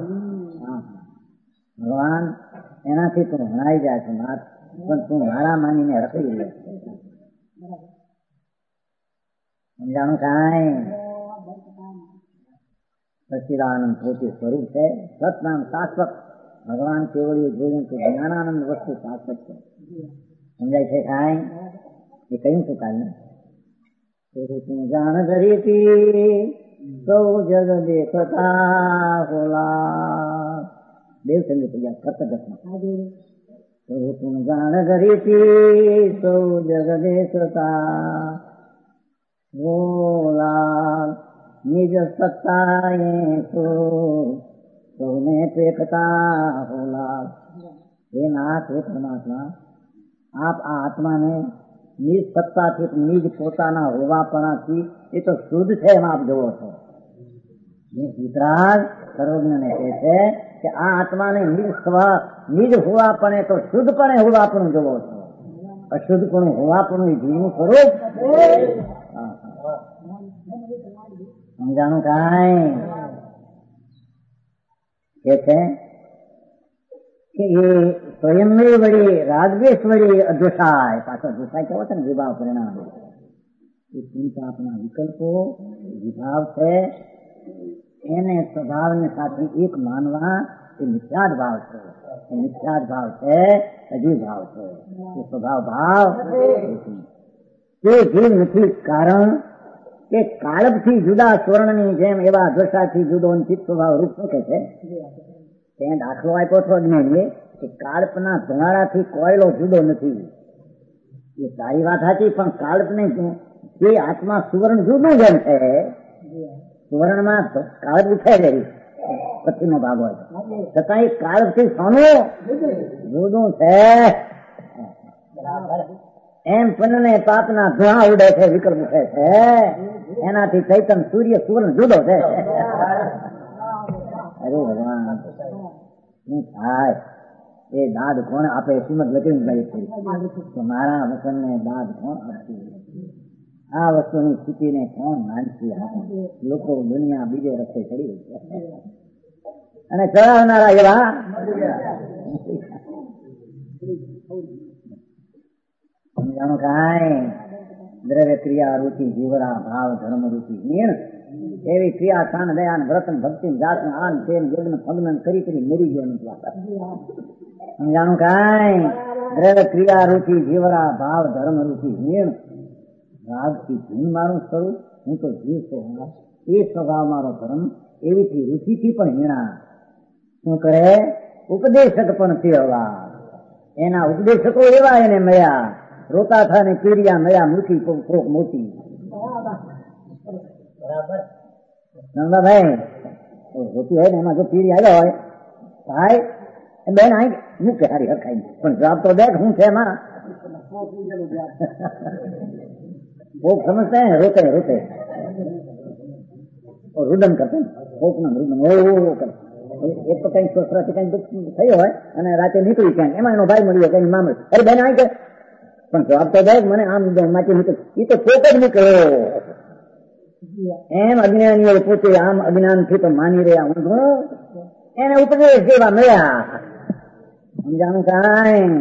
ભગવાન એનાથી તું હણાઈ જાય છે, પણ તું મારા માનીને રખડી લે. સમજાણું કાંઈ? સચ્ચિદાનંદ પોતે સ્વરૂપ છે, સતનામ શાશ્વત. ભગવાન કેવળીએ જોયું કે જ્ઞાનાનંદ વસ્તુ શાશ્વત છે. સમજાય છે કાંઈ? એ કયું શું કાંઈ તું જાણ ધરીતી સૌ જગ દેખતા હોલા દેવ સંગીત કર્તવ્યમાં તું જાણ ધરીતી સૌ જગ દેખતા હોલા નિજ સત્તાએ તો સૌને પેખતા હોલા. હે નાથ, હે પરમાત્મા, આપ આ આત્માને નિજ સત્તાથી નિજ પોતાના હોવાપણાથી એ તો શુદ્ધ છે એમ આપ જોવો છો. વિતરાગ સર્વજ્ઞને કહે છે કે આ આત્માને નિજ સ્વા નિજ હોવાપણે તો શુદ્ધપણે હોવાપણું જોવો છો. અશુદ્ધપણું હોવાપણું એ જીવનું સ્વરૂપ સમજાણું કાંઈ કે છે કે એ સ્વયં વળી રાગદ્વેષ વળી અદ્વેષાય. પાછો અદ્વેષાય કેવો છે ને વિભાવ પરિણામ. એ ચિંતાના વિકલ્પો વિભાવ છે એને સ્વભાવને સાથે એક માનવા એ મિથ્યાદ ભાવ છે. એ મિથ્યાદ ભાવ છે, અજીવ ભાવ છે. એ સ્વભાવ ભાવ તે જીવ નથી. કારણ કે કાળભથી જુદા સ્વર્ણની જેમ એવા દ્વેષાથી જુદો ચિત્ત સ્વભાવ રૂપ શું કે છે? ત્યાં દાખલો આપ્યો છો જ્ઞાનીએ કે કાળપના ધુમાડાથી કોયલો જુદો નથી. એ સારી વાત હતી, પણ કાળપને જે આત્મા સુવર્ણ જુદું જેમ છે, સુવર્ણમાં કાળપ ઉઠે ગઈ પછીનો ભાગ હોય છતાં એ કાળપથી સોનું જુદું છે. એમ પુણ્યને પાપના ધુઆ ઉડે છે, વિકલ્પ ઉઠે છે, એનાથી ચૈતન સૂર્ય સુવર્ણ જુદો છે. અરે ભગવાન શું થાય? એ દાદ કોણ આપે? શ્રીમદ લખી ગઈ છે મારા વચન ને દાદ કોણ આપશે? આ વસ્તુની સ્થિતિને કોણ માનશે? લોકો દુનિયા બીજે રસ્તે ચડી છે અને ચડાવનારા એવા સમજાણો કાંઈ? દ્રવ્ય ક્રિયા રૂચિ જીવરા ભાવ ધર્મ રૂચિ હીણ એવી ક્રિયા સ્થાન દયાન વ્રતન ભક્તિ જાત આન તેન યોગન ફગન કરી કરી મરી ગયો નથી. સમજાણું કાંઈ? દ્રવ્ય ક્રિયા રૂચિ જીવરા ભાવ ધર્મ રૂચિ હીણ. રાગથી જીવ મારું સ્વરૂપ, હું તો જીવ છું, એ સ્વભાવ મારો ધર્મ, એવીથી રુચિથી પણ હીણા. શું કરે? ઉપદેશક પણ તેવા. એના ઉપદેશકો એવા એને મળ્યા. રોતા થા ને પીડિયા મળ્યા, મૂકી કોક મોટી. ભાઈ રોતી હોય ને એમાં જો પીડી આવ્યો હોય ભાઈ બેન આઈ મૂકે હારી હરખાઈ, પણ જવાબ તો દેખ હું છે એમાં. ભોગ સમજતા હે રોતે રોતે રુદન કરતે ભોગના રુદન ઓ કરે. એક તો કઈ શસ્ત્રથી કઈ દુઃખ થયો હોય અને રાતે નીકળી ક્યાંક, એમાં એનો ભાઈ મળ્યો કઈ મામલો, અરે બેન આઈ કે પણ જવાબ તો દેખ મને આમ માંથી નીકળ. એ તો પોતે જ નીકળ્યો. એમ અજ્ઞાનીઓ પોતે આમ અજ્ઞાન થી તો માની રહ્યા ઊંધું, એને ઉપદેશ જેવા મળ્યા. સમજાણું કાંઈ?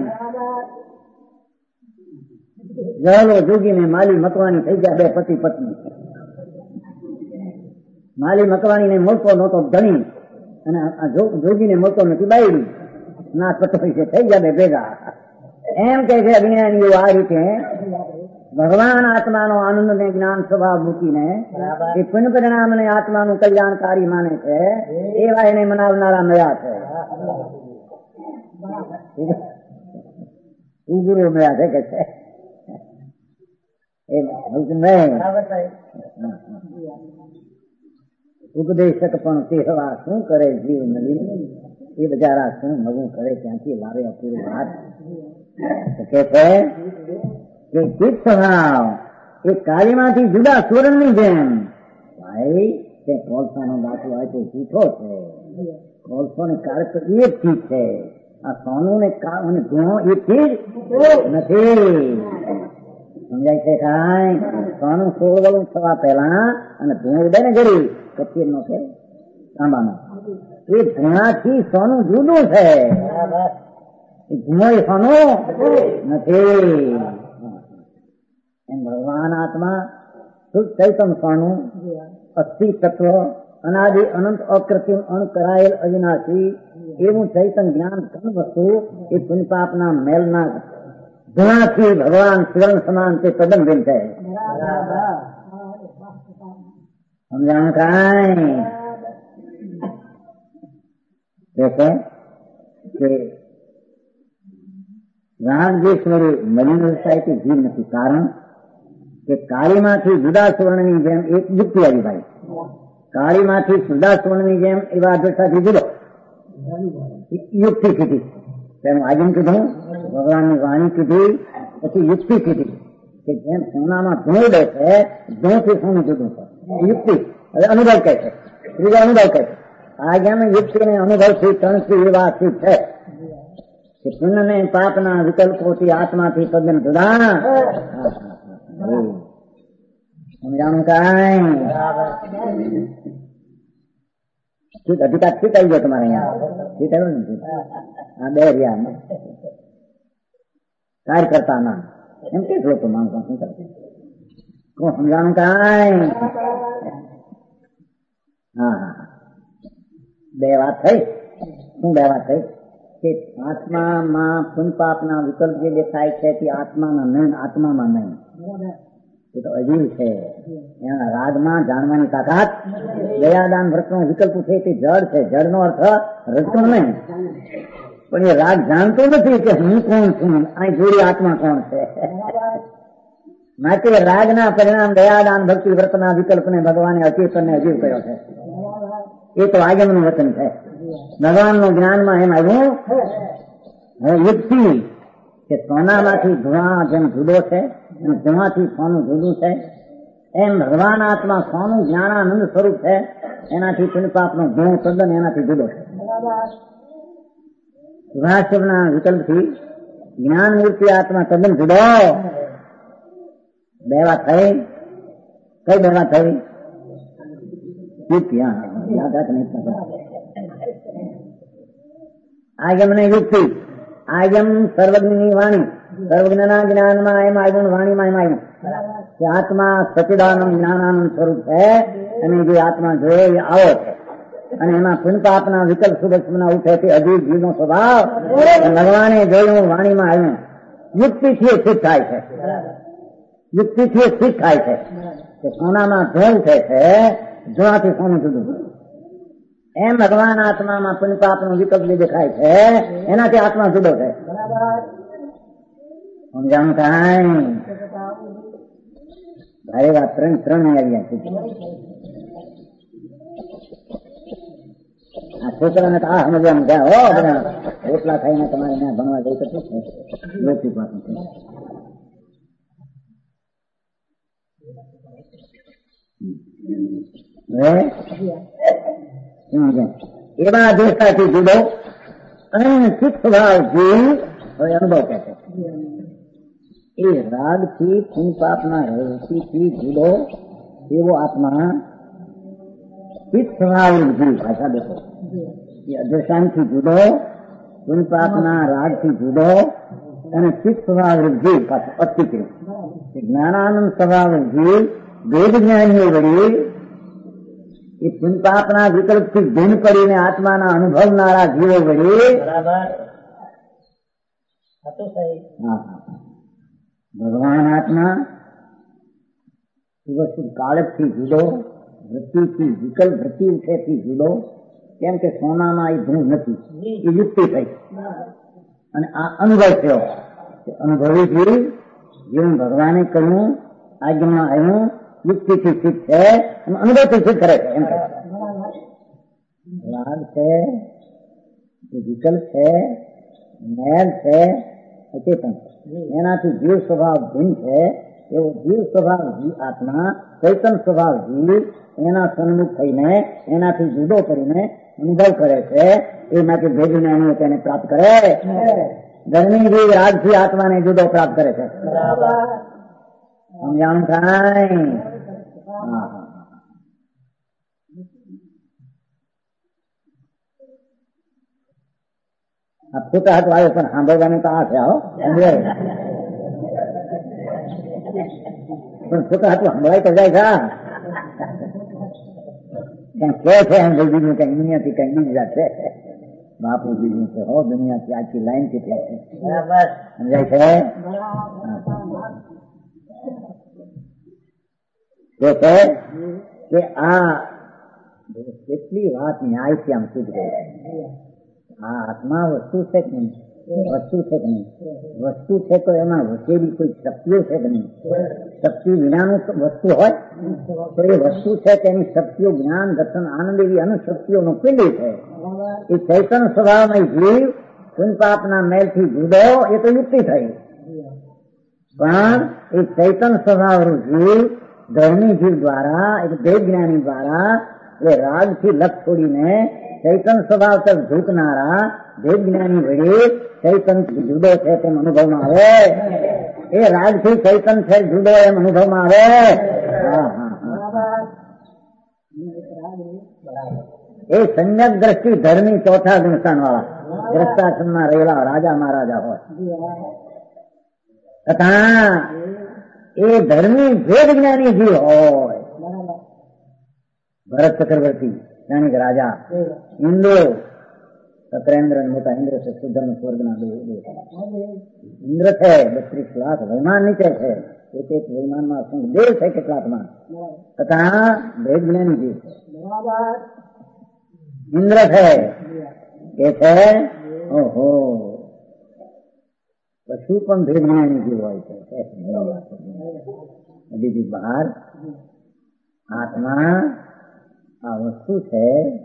જળો જોગીને માલી મકવાની થઈ ગયા બે પતિ પત્ની. માલી મકવાની ને મળતો નહોતો ધણી, અને જોગીને મળતો નથી બાયડી. ના પતો થઈ ગયા બે ભેગા. એમ કે છે અજ્ઞાનીઓ આ રીતે ભગવાન આત્માનો આનંદ ને જ્ઞાન સ્વભાવ મૂકીને એ પુણ્ય પરિણામ ને આત્માનું કલ્યાણકારી માને છે, એવા એને મનાવનારા મળ્યા છે. ઉગુરો મળ્યા છે કે છે ઉપદેશક પણ કહેવા શું કરે જીવ નવીન, એ બજારા શું નવું કરે, ત્યાંથી લાવે અપૂરું વાત. કે છે કે ચિત્ત સ્વભાવ એ કાળીમાંથી જુદા સુવર્ણની જેમ. ભાઈ તે કોલસાનો દાખલો હોય તો જૂઠો છે. કોલસો ને કાળ તો એક ચીજ છે, આ સોનું ને કાળ અને ગુણો એક ચીજ નથી. સમજાય છે કાંઈ? સોનું સોળ વળું થવા પહેલા અને ધૂણો ઉડે ને ઘડી કચીર નો છે તાંબાનો, એ ધૂણાથી સોનું જુદું છે. એ ધૂણો એ સોનું નથી. એમ ભગવાન આત્મા શુદ્ધ ચૈતન સોનું અસ્થિ તત્વ અનાદિ અનંત અકૃત્રિમ અણકરાયેલ અવિનાશી એવું ચૈતન જ્ઞાન ઘન વસ્તુ એ પુણ્યપાપના મેલના ધુણાથી ભગવાન સુવર્ણ સમાન તે તદ્દન ભિન્ન છે. સમજાણું કાંઈ કે રાગ દ્વેષવાળી મલિન અવસ્થાએથી જીવ નથી. કારણ કે કાળીમાંથી જુદા સુવર્ણની જેમ એક યુક્તિ આવી ભાઈ, કાળીમાંથી જુદા સુવર્ણની જેમ એવા અદૃષ્ટાથી જુદો યુક્તિ કીધી. તેનું આજમ કીધું, ભગવાનની વાણી કીધી, પછી યુક્તિ કીધી કે જેમ સોનામાં ધૂળ ઉડે છે, ધૂળથી સોનું જુદું છે. યુક્તિ હવે અનુભવ કહે છે, ત્રીજો અનુભવ કહે છે. આજ્ઞાની યુક્તિ ને અનુભવથી ત્રણથી એવા સ્થિત છે કે પુણ્ય ને પાપના વિકલ્પોથી આત્માથી તદ્દન જુદા. સમજાણું કાંઈ ઠીક અધિકાર ઠીક આવી ગયો તમારે અહીંયા ઠીક આવ્યો ને આ બે રહ્યા કાર્ય કરતા ના એમ કે લોકો માણસો શું કરે સમજાણું કાંઈ. હા હા બે વાત થઈ. શું બે વાત થઈ કે આત્મામાં પુણ્ય પાપના વિકલ્પ જે દેખાય છે તે આત્માના નહીં, આત્મામાં નહીં. એ તો અજીવ છે. એના રાગમાં જાણવાની તાકાત, દયાદાન વ્રતનો વિકલ્પ છે તે જડ છે. જડનો અર્થ રજતો નહીં, પણ એ રાગ જાણતો નથી કે હું કોણ છું, અહીં જોડી આત્મા કોણ છે. માટે રાગના પરિણામ દયાદાન ભક્તિ વ્રતના વિકલ્પને ભગવાને અચેતનને અજીવ કર્યો છે. એ તો આગમનું વચન છે. ભગવાનનું જ્ઞાનમાં એમ આવ્યું હવે યુક્તિ કે સોનામાંથી ધુઆ જેમ જુદો છે અને ધુઆથી સોનું જુદું છે, એમ ભગવાન આત્મા સોનું જ્ઞાનાનંદ સ્વરૂપ છે, એનાથી પુણ્ય પાપનો ગુણ તદ્દન એનાથી જુદો છે. શુભાશુભના વિકલ્પથી જ્ઞાન મૂર્તિ આત્મા તદ્દન જુદો. બે વાત થઈ. કઈ બે વાત થઈ? યુક્તિ. હા આગમ ને યુક્તિ. આગમ સર્વજ્ઞની વાણી, સર્વજ્ઞના જ્ઞાનમાં એમ આવ્યું, વાણીમાં એમ આવ્યું કે આત્મા સચિદાનંદ જ્ઞાનાનંદ સ્વરૂપ છે અને જે આત્મા જોઈએ એ આવો છે અને એમાં પુણ્ય પાપના વિકલ્પ શુભના ઉઠે તે અજીબ જીવનો સ્વભાવ ભગવાને જોયું, વાણીમાં આવ્યું. યુક્તિથી સિદ્ધ થાય છે, યુક્તિથી સિદ્ધ થાય છે કે સોનામાં ધોળ ઉઠે છે, ધોળાથી સોનું જુદું. એમ ભગવાન આત્મામાં પુણ્ય પાપનો વિકલ્પ જે દેખાય છે એનાથી આત્મા જુદો છે. સમજાણું કાંઈ? ભારે વાત ત્રણ ત્રણ આવ્યા છે. આ છોકરાને તો આ સમજવાનું ગયા હો બધા રોટલા ખાઈને તમારે ત્યાં ભણવા જઈ શકે છે. રોટી પાછું એવા દેખાથી જુદો અને ચિત્ત સ્વભાવ જીવ હવે અનુભવ કહે છે. એ રાગ થી પુણ્ય પાપના રસીથી જુદો એવો આત્મા ચિત્ત સ્વભાવ જીવ. ભાષા દેખો, એ અધ્યશાનથી જુદો, પુણ્ય પાપના રાગ થી જુદો અને ચિત્ત સ્વભાવ જીવ પાછો અતિક્રિય જ્ઞાનાનંદ સ્વભાવ જીવ વેદ જ્ઞાનીઓ વળી એ પુણ્ય પાપના વિકલ્પથી ભિન્ન પડીને આત્માના અનુભવનારા જીવો વળી ભગવાન આત્મા કાળકથી જુદો, વૃત્તિથી વિકલ્પ વૃત્તિ ઉઠેથી જુદો. કેમ કે સોનામાં એ ધૂળ નથી, એ યુક્તિ થઈ અને આ અનુભવ થયો. અનુભવી જીવ જેવું ભગવાને કહ્યું, આજ્ઞામાં આવ્યું, યુક્તિથી સિદ્ધ છે અને અનુભવથી સિદ્ધ કરે છે. એમ રાગ છે, વિકલ્પ છે, મેલ છે, અચેતન, એનાથી જીવ સ્વભાવ ભિન્ન છે. એવો જીવ સ્વભાવ આત્મા ચૈતન સ્વભાવ જીવ એના સન્મુખ થઈને એનાથી જુદો કરીને અનુભવ કરે છે. એ માટે ભેદ જ્ઞાનીઓ તેને પ્રાપ્ત કરે. ગરમી જીવ રાગથી આત્માને જુદો પ્રાપ્ત કરે છે. સમજાણું થાય? આ ફૂટા હાથ આવે પણ સાંભળવાની તો આ છે. આવો પણ ફૂટા હાથ સંભળાય તો જાય છે કે છે એમ બીજું કઈ દુનિયાથી કઈ બીજી વાત છે. બાપુ બીજું છે હો, દુનિયાથી આખી લાઈન કેટલા છે સમજાય છે. કે આ કેટલી વાત ન્યાયથી આમ સિદ્ધ ગઈ. આ આત્મા વસ્તુ છે કે નહીં? વસ્તુ છે કે નહીં? વસ્તુ છે તો એમાં વચેલી કોઈ શક્તિઓ છે કે નહીં? શક્તિ વિનાનું વસ્તુ હોય તો એ વસ્તુ છે તેની શક્તિઓ જ્ઞાન દર્શન આનંદ એવી અનુશક્તિઓનો પિંડ છે. એ ચૈતન સ્વભાવમાં જીવ પુણ્યપાપના મેલથી જુદો એ તો યુક્તિ થઈ, પણ એ ચૈતન સ્વભાવનું જીવ ધર્મી જીવ દ્વારા એક દેવ જ્ઞાની દ્વારા એ રાગથી લક્ષ છોડીને ચૈતન સ્વભાવ તરફ ઝૂકનારા દેવ જ્ઞાની વડે ચૈતન જુદો છે તેમ અનુભવમાં આવે. એ રાગથી ચૈતન છે જુદો એમ અનુભવમાં આવે. હા હા હા એ સમ્યક દ્રષ્ટિ ધર્મી ચોથા ગુણસ્થાન વાળા ગ્રસ્તાશ્રમમાં રહેલા રાજા મહારાજા હોય તથા એ ધર્મી જે જ્ઞાની જીવ હોય, ભરત ચક્રવર્તી જ્ઞાનિક રાજા, ઇન્દ્ર સત્રેન્દ્ર મોટા ઇન્દ્ર છે, સુધર્મ સ્વર્ગના ઇન્દ્ર છે, બત્રીસ લાખ વૈમાન નીચે છે, એક એક વૈમાનમાં દેવ છે કેટલાકમાં, તથા ભેદ જ્ઞાની જીવ છે. ઇન્દ્ર છે એ છે ઓહો પશુ પણ ભેદ જ્ઞાની જીવ હોય છે. બીજી બહાર આત્મા આ વસ્તુ છે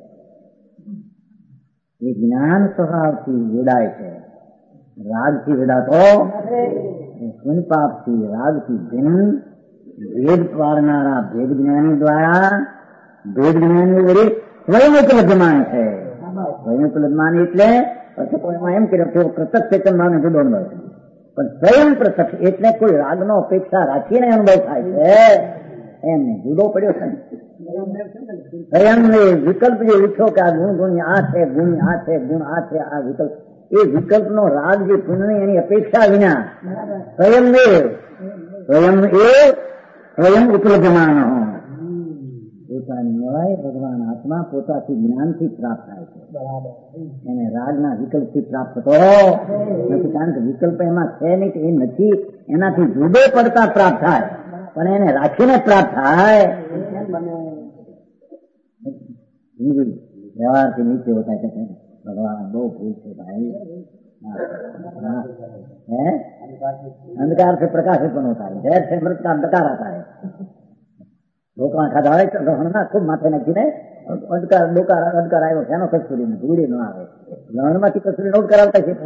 એ જ્ઞાન સ્વભાવથી વેડાય છે, રાગથી વેડાતો પુણ્યપાપથી રાગથી ભિન્ન ભેદ પાડનારા ભેદ જ્ઞાની દ્વારા ભેદ જ્ઞાની વડે સ્વયં ઉપલબ્ધમાન છે. સ્વયં ઉપલબ્ધમાન એટલે એમાં એમ કર્યો પ્રત્યક્ષ ચેતન ભાવને જુદો અનુભવ છે, પણ સ્વયં પ્રત્યક્ષ એટલે કોઈ રાગનો અપેક્ષા રાખીને અનુભવ થાય છે એમને જુદો પડ્યો છે. સ્વયંને વિકલ્પ જે લીધો કે આ ગુણ ગુણ આ છે, ગુણ આ છે, ગુણ આ છે, આ વિકલ્પ એ વિકલ્પનો રાગ જે પુણ્ય એની અપેક્ષા વિના સ્વયં સ્વયં એ સ્વયં ઉપલબ્ધમાન પોતાની હોય ભગવાન આત્મા પોતાથી જ્ઞાનથી પ્રાપ્ત થાય છે. એને રાગના વિકલ્પથી પ્રાપ્ત થતો નથી, કારણ કે વિકલ્પ એમાં છે નહીં, એ નથી એનાથી જુદો પડતા પ્રાપ્ત થાય, પણ એને રાખીને પ્રાપ્ત થાય. વ્યવહારથી નીચે હોતા છે भगवान दो भूल से भाई है अंधकार से प्रकाशित होता है, जहर से मृत का अंधकार आता है. ढोकड़ा खाधा है तो हणना खूब माथे नाखीने अंधकार ડોકાર અંધકાર આવ્યો એનો કસ્તુરી ને ધૂળી ન આવે, લણમાંથી કસ્તુરી નોટ કરાવતા છે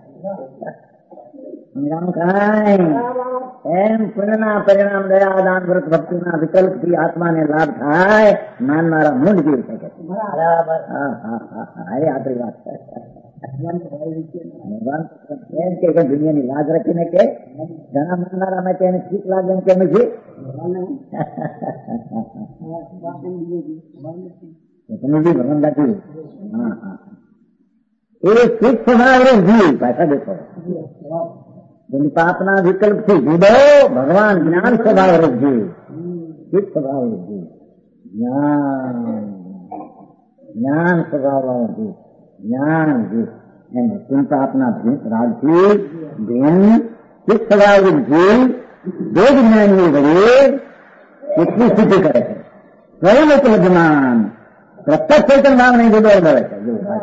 કાંઈ એમ પુણ્યના પરિણામ દયા દાન વ્રત ભક્તિના વિકલ્પથી આત્માને લાભ થાય માનનારા મૂંડ જીવ શકે. બરાબર. હા હા હા હા એ આપણી વાત છે. એમ કે દુનિયાની લાજ રાખીને કે ઘણા માનનારા તેને ઠીક લાગે એમ કેમ છે તમે બી ભગવાન લાગી. હા હા એ સુખ સ્વભાવ જીવ પાછા દેખો પાપના વિકલ્પ થી જુદો ભગવાન જ્ઞાન સ્વભાવ જીવ, ચિત્ત સ્વભાવ જીવ, જ્ઞાન જ્ઞાન સ્વભાવ જીવ, જ્ઞાન જીવ એમ પાપના રાગથી ભિન્ન ચિત્ત સ્વભાવ જીવ બે જ્ઞાનીઓ વડે કેટલી સિદ્ધિ કરે છે. સ્વયં ઉપલબ્ધમાન પ્રત્યક્ષ ચેતન ભાવ નહીં જુદો અનુભવે છે.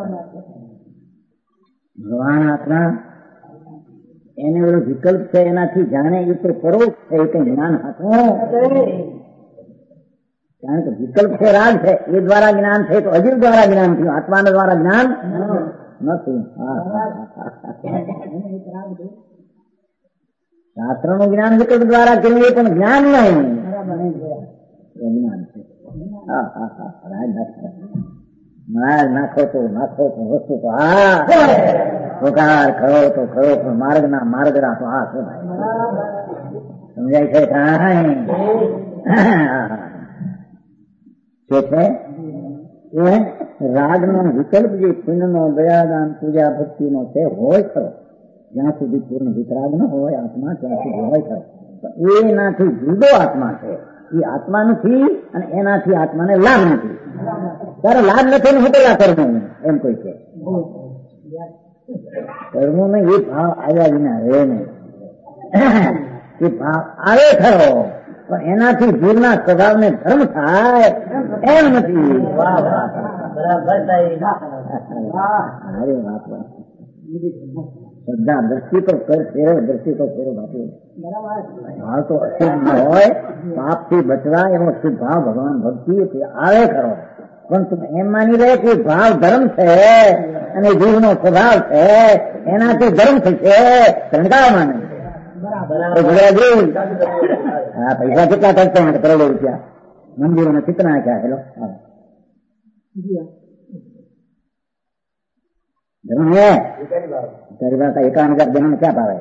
ભગવાન આત્મા એને ઓલો વિકલ્પ છે એનાથી જાણે એ તો પરોક્ષ છે, એ કઈ જ્ઞાન હતું, કારણ કે વિકલ્પ છે રાગ છે એ દ્વારા જ્ઞાન છે તો અજીવ દ્વારા જ્ઞાન થયું, આત્મા દ્વારા જ્ઞાન નથી. શાસ્ત્ર નું જ્ઞાન વિકલ્પ દ્વારા કેવું એ પણ જ્ઞાન નહીં, એ જ્ઞાન છે. હા હા હા રાજ માર નાખો તો નાખો તો વસ્તુ તો હા પોકાર ખરો તો ખરો પણ માર્ગ ના માર્ગના તો હા છે ભાઈ, સમજાય છે કાંઈ છે એ રાગ નો વિકલ્પ જે પુણ્ય નો દયાદાન પૂજા ભક્તિ નો છે હોય ખરો, જ્યાં સુધી પૂર્ણ વિતરાગ ન હોય આત્મા ત્યાં સુધી હોય ખરો, એનાથી જુદો આત્મા છે. એ આત્મા નથી અને એનાથી આત્માને લાભ નથી. ત્યારે લાભ નથી ને હું પેલા કરવું એમ કોઈ છે કરવું ને એ ભાવ આવ્યા વિના રહે નહીં. એ ભાવ આવે ખરો પણ એનાથી જીવના સ્વભાવને ધર્મ થાય એમ નથી. અરે વાત શ્રદ્ધા દ્રષ્ટિ તો ફેરો, દ્રષ્ટિ તો ફેરો બાપુ. ભાવ તો અશુભ ન હોય, પાપથી બચવા એવો શુભ ભાવ ભગવાન ભક્તિ આવે ખરો. પણ તું એમ માની રહે કે ભાવ ધર્મ છે અને જીવનો સ્વભાવ છે, એનાથી ધર્મ થશે, શંકા માને. હા, પૈસા કેટલા ખર્ચા हैं करोड़ों रुपया मंदिरों में कितना क्या है लो धर्म है गरीबा का एकावन हजार जन्म क्या पावे?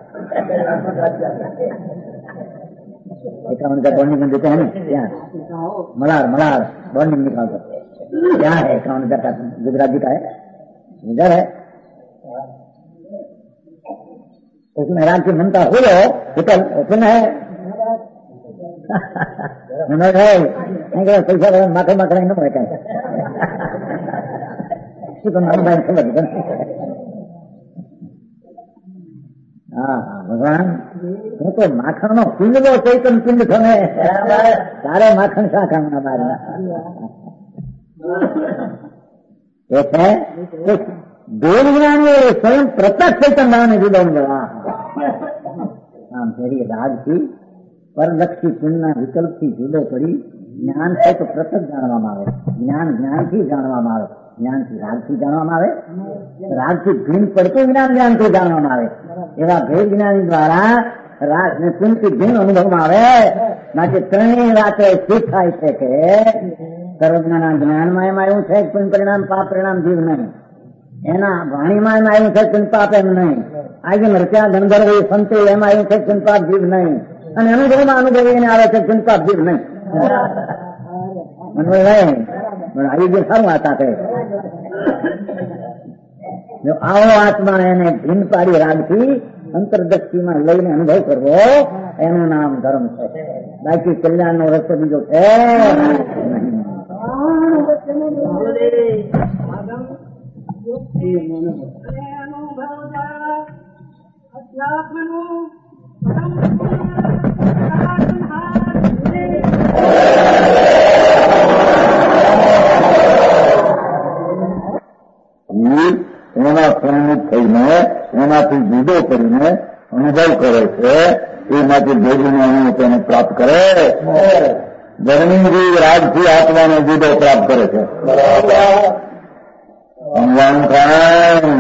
एकावन हजार बॉन्डिंग में देते हैं ना क्या? मलार मलार बॉन्डिंग निकाल सकते क्या है? एकावन हजार का गुजरात जी का है, इधर है उसमें राज की ममता हो लो विकल उसमें है पैसा माथे माखड़ा न મળે કાંઈ શું તો નામ ભાઈ ખબર છે. હા ભગવાન હું તો માખણ નો પિંડલો ચૈતન પિંડ તમે તારે માખણ શા કામના મારે એ છે દેવ જ્ઞાની સ્વયં પ્રત્યક્ષ ચૈતન નામે જુદો મળવા આમ ફેરી રાજથી પરલક્ષી પિંડના વિકલ્પથી જુદો પડી જ્ઞાન છે તો પ્રત્યક્ષ જાણવામાં આવે, જ્ઞાન જ્ઞાનથી જાણવામાં આવે, જ્ઞાનથી રાગથી જાણવામાં આવે, રાગથી ભીન પડતું જ્ઞાન જ્ઞાનથી જાણવામાં આવે. એવા ભેદ જ્ઞાની દ્વારા રાગ ને પિંડથી ભીન અનુભવમાં આવે. માટે ત્રણેય વાતે શું થાય છે કે સર્વજ્ઞાના જ્ઞાનમાં એમ આવ્યું છે પિંડ પરિણામ પાપ પરિણામ જીવ નહીં, એના વાણીમાં એમ આવ્યું છે પિંડ પાપ એમ નહીં, આજે મરત્યા ગંધર્વ સંતો એમાં આવ્યું છે પિંડ પાપ જીવ નહીં, અને અનુભવમાં અનુભવીને આવે છે પિંડ પાપ જીવ નહીં. મને નહીં આવી ગયું સારું આતા કહે જો આવો આત્મા એને ભીન પાડી રાગથી અંતરદ્રષ્ટિમાં લઈને અનુભવ કરવો એનું નામ ધર્મ છે. બાકી કલ્યાણ નો રસ્તો બીજો છે.
એના પ્રેરિત થઈને એનાથી જુદો કરીને અનુભવ કરે છે. એમાંથી ભેગીને તેને પ્રાપ્ત કરે. ગરમીથી રાજથી આત્માને જુદો પ્રાપ્ત કરે છે. સમજાણું કાંઈ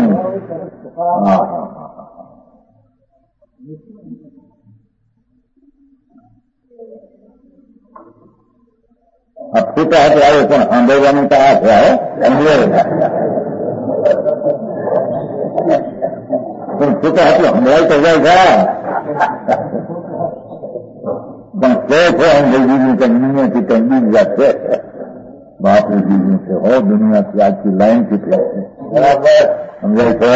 આ ફૂટા હાથે આવે પણ સાંભળવાનું તો આ છે પણ ફૂટા હાથે સંભળાય તો જાય છે પણ કે છે અંગ્રેજીની કે દુનિયાથી કઈ બીજ જાત છે બાપનું બીજું છે હો દુનિયાથી આજથી લાઈન થી છે બરાબર સમજાય છે.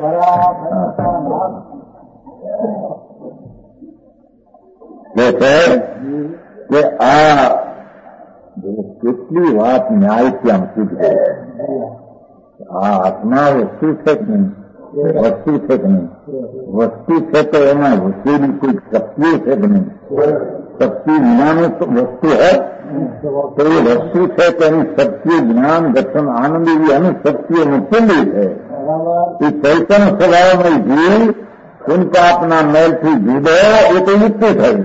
કે છે કે આ કેટલી વાત ન્યાયથી આમ શુદ્ધ છે. આ આત્મા વસ્તુ છે કે નહીં, વસ્તુ છે કે નહીં, વસ્તુ છે તો એમાં વસ્તુની કોઈ શક્તિ છે કે નહીં, શક્તિ વિનાનું વસ્તુ હે તો એ વસ્તુ છે તેની શક્તિ જ્ઞાન દર્શન આનંદ એવી અનેક શક્તિઓ મૂકેલી છે. એ ચૈતન્ય સ્વભાવમાં જીવ પુનપાપના મેલથી જુદો એ તો યુક્તિ થયું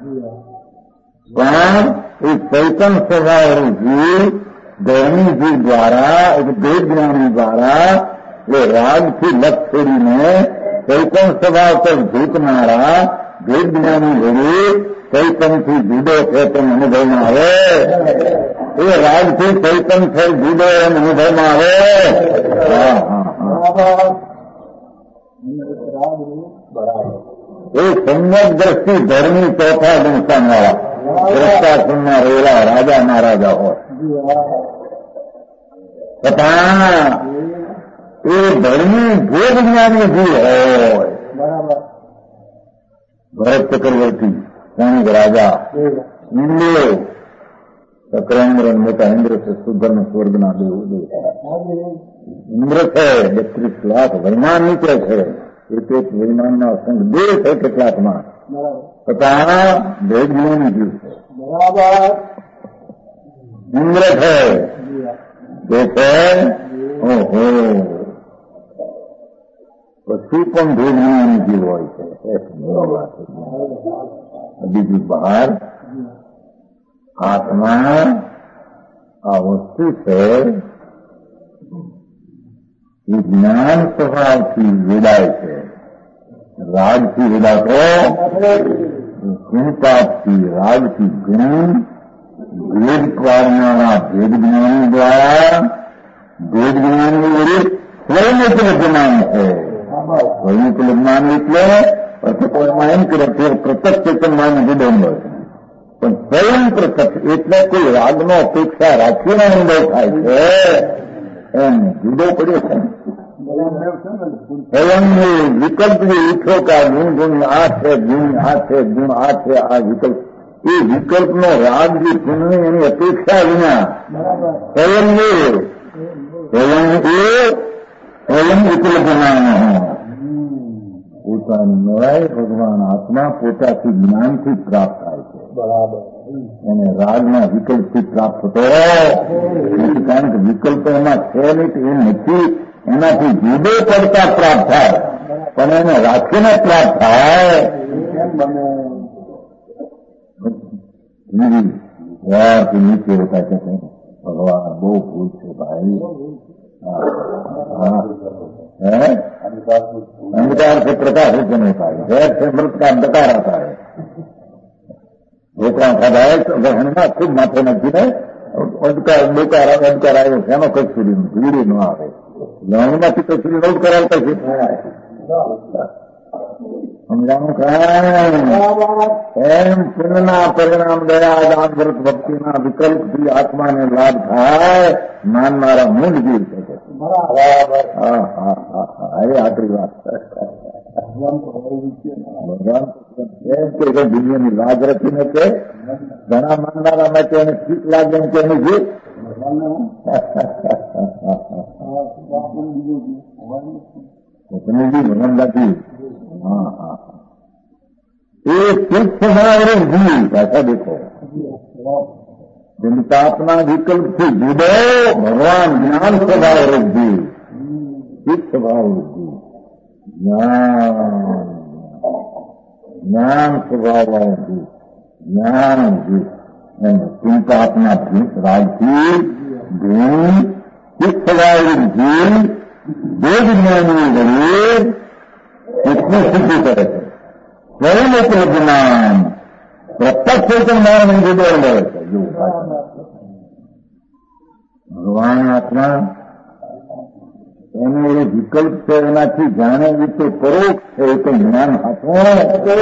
પણ એ ચૈતન્ય સ્વભાવ જીવ દૈની જીવ દ્વારા એક ભેદ જ્ઞાની દ્વારા એ રાગથી લપ છોડીને ચૈતન્ય સ્વભાવ પર ઝૂકનારા ભેદ જ્ઞાની ઘડી ચૈતનથી જુદો છે તેમ અનુભવમાં આવે. એ રાગથી ચૈતન છે જુદો એમ અનુભવમાં આવે. એ સમ્યક દ્રષ્ટિ ધર્મી ચોથા સંસ્થાન વાળા દ્રષ્ટાસુરના રહેલા રાજા મહારાજા હોય તથા એ ધર્મી ભેદ જ્ઞાની જીવ હોય. ભરત ચક્રવર્તી સૈનિક રાજા ઇન્દ્ર ચક્રેન્દ્ર મોટા ઇન્દ્ર છે સુધર્મ સ્વર્ગના દેવ દેવ ઇન્દ્ર છે બત્રીસ લાખ વૈમાન નીકળે છે. એક એક વૈમાનના સંઘ બે છે કેટલાકમાં बताना भेद ज्ञानी जीव है,
बराबर
इंद्र है जैसे ओहो पशु पण भेद ज्ञानी जीव હોય છે બીજું બહાર આત્મા આ વસ્તુ છે એ જ્ઞાન સ્વભાવથી વેડાય છે, રાગથી વેડાતો ગુણપાપથી રાગથી ગુણ ભેદ પાડનારા ભેદ જ્ઞાની દ્વારા ભેદ જ્ઞાની વડે સ્વયં જ્ઞાન છે. સ્વયં જ્ઞાન એટલે કોઈમાં એમ કરે તે પ્રત્યક્ષ ચેતનમાં જુદો હોય, પણ સ્વયં પ્રત્યક્ષ એટલે કોઈ રાગનો અપેક્ષા રાખીને અનુભવ થાય છે એમ જુદો પડ્યો છે. સ્વયં વિકલ્પ જે ઉઠો કે આ ગુણ ગુણ આ છે, ગુણ આ છે, ગુણ આ છે, આ વિકલ્પ એ વિકલ્પનો રાગ જે પુણ્ય એની અપેક્ષા વિના સ્વયં એ સ્વયં એ સ્વયં વિકલ્પ નાનો પોતાની નવાય ભગવાન આત્મા પોતાથી જ્ઞાનથી પ્રાપ્ત થાય છે. બરાબર એને રાગના વિકલ્પથી પ્રાપ્ત થતો કારણ કે વિકલ્પ એમાં છે નહીં, એ નથી, એનાથી જુદો પડતા પ્રાપ્ત થાય, પણ એને રાખીને પ્રાપ્ત થાય નીચે હોતા છે. ભગવાન બહુ ભૂલ છે ભાઈ. अंधकार से प्रकाश उत्पन्न होता है, जैर से मृत का अंधकार आता है. ढोकरा खाधा है तो गहना खूब माथे नखीने अंधकार अंधकार अंधकार आयो શેનો કચુરી ભીડી ન આવે લણમાંથી કચુરી નોટ કરાવતા છે સમજાનું કાંઈ એમ પુણ્યના પરિણામ દયા દાન વ્રત ભક્તિના વિકલ્પથી આત્માને લાભ થાય માનનારા મૂળ જીવ છે. બરાબર. હા હા હા હા અરે આટલી વાત ભગવાન એમ કે દુનિયાની લાજ રખી ને કે ઘણા માનનારા માટે એને ઠીક લાગે એમ કે એને જીવ ભગવાન લાગી. हाँ हाँ एक सुख स्वभाव जीव ऐसा देखो चिंतात्मा विकल्प से जुड़ो भगवान ज्ञान स्वभाव जीव सुख स्वभाव जीव ज्ञान ज्ञान स्वभाव जीव ज्ञान जीव चिंतात्मा राजकी गुण सुख स्वभाव जीव वेद ज्ञानी गरीब इसमें सिद्धि करे છે. સ્વયં એક જ્ઞાન પ્રત્યક્ષ જ્ઞાન જુદો રહે છે. ભગવાન આત્મા એનો એ વિકલ્પ છે, એનાથી જાણે રીતે પરોક્ષ છે એ તો જ્ઞાન હાથમાં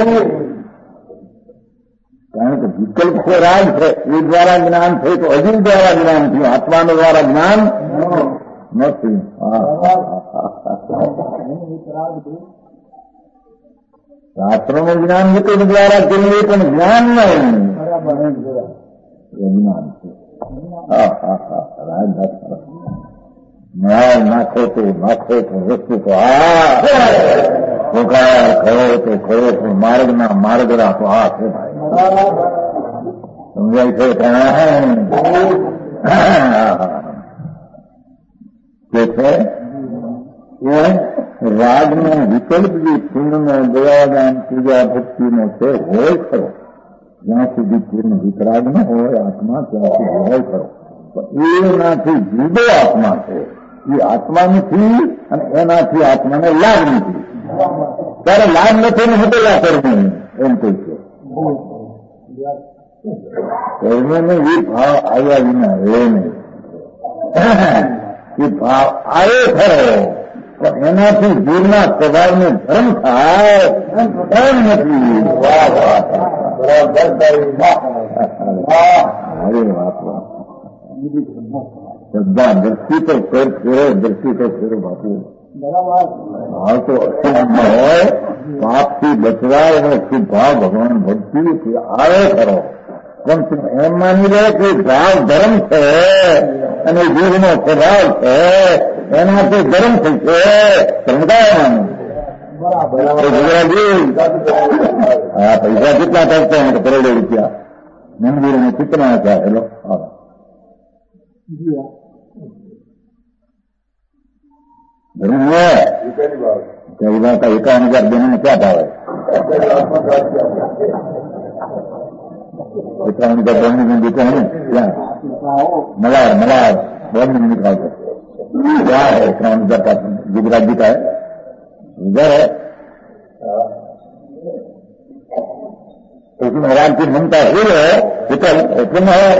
કારણ કે વિકલ્પ છે રાગ છે એ દ્વારા જ્ઞાન થયું તો હજુ દ્વારા જ્ઞાન થયું, આત્માનો દ્વારા જ્ઞાન નથી. શાસ્ત્રોનું જ્ઞાન વિકલ્પ દ્વારા કરીએ પણ જ્ઞાન નહીં જ્ઞાન છે. ન્યાય નાખો તો નાખો તો વસ્તુ તો આ પોકાર ખરો તો ખરો પણ માર્ગના માર્ગરા તો આ છે ભાઈ. સમજાય છે કે છે એ રાગનો વિકલ્પ જે પૂર્ણનો દયાદાન પૂજા ભક્તિનો છે હોય ખરો, જ્યાં સુધી પૂર્ણ વિતરાગ ન હોય આત્મા ત્યાં સુધી હોય ખરો, એનાથી જુદો આત્મા છે. એ આત્મા નથી અને એનાથી આત્માને લાભ નથી. ત્યારે લાભ નથી ને હટેલા કરવું એમ કહે છે. કર્મને એ ભાવ આવ્યા વિના રહે નહીં. એ ભાવ આવે ખરો પણ એનાથી દૂરના સ્વભાવનો ધર્મ થાય એમ નથી. અરે વાત શ્રદ્ધા દ્રષ્ટિ તો ફેર ફેરો દ્રષ્ટિ તો ફેરો બાપુ ભાવ તો અશુભ હોય, પાપથી બચવાય એનો શુભ ભાવ ભગવાન ભક્તિ આવે ખરો પણ તું એમ માની લે કે ભાવ ધર્મ છે અને જીવનો સ્વભાવ છે એનાથી ધર્મ થશે સમજાય માનું ગુજરાતી હા પૈસા કેટલા ખર્ચા हैं करोड़ों रुपया मंदिर में कितना आता है लो कई बार का इक्यावन हजार देने में क्या भाव है इक्यावन हजार बोलने में देते हैं क्या मलार मलार बोलने में निकालते क्या है इक्यावन हजार का गुजरात जी का है इधर है उसमें राम की ममता हुई है इतना इतना है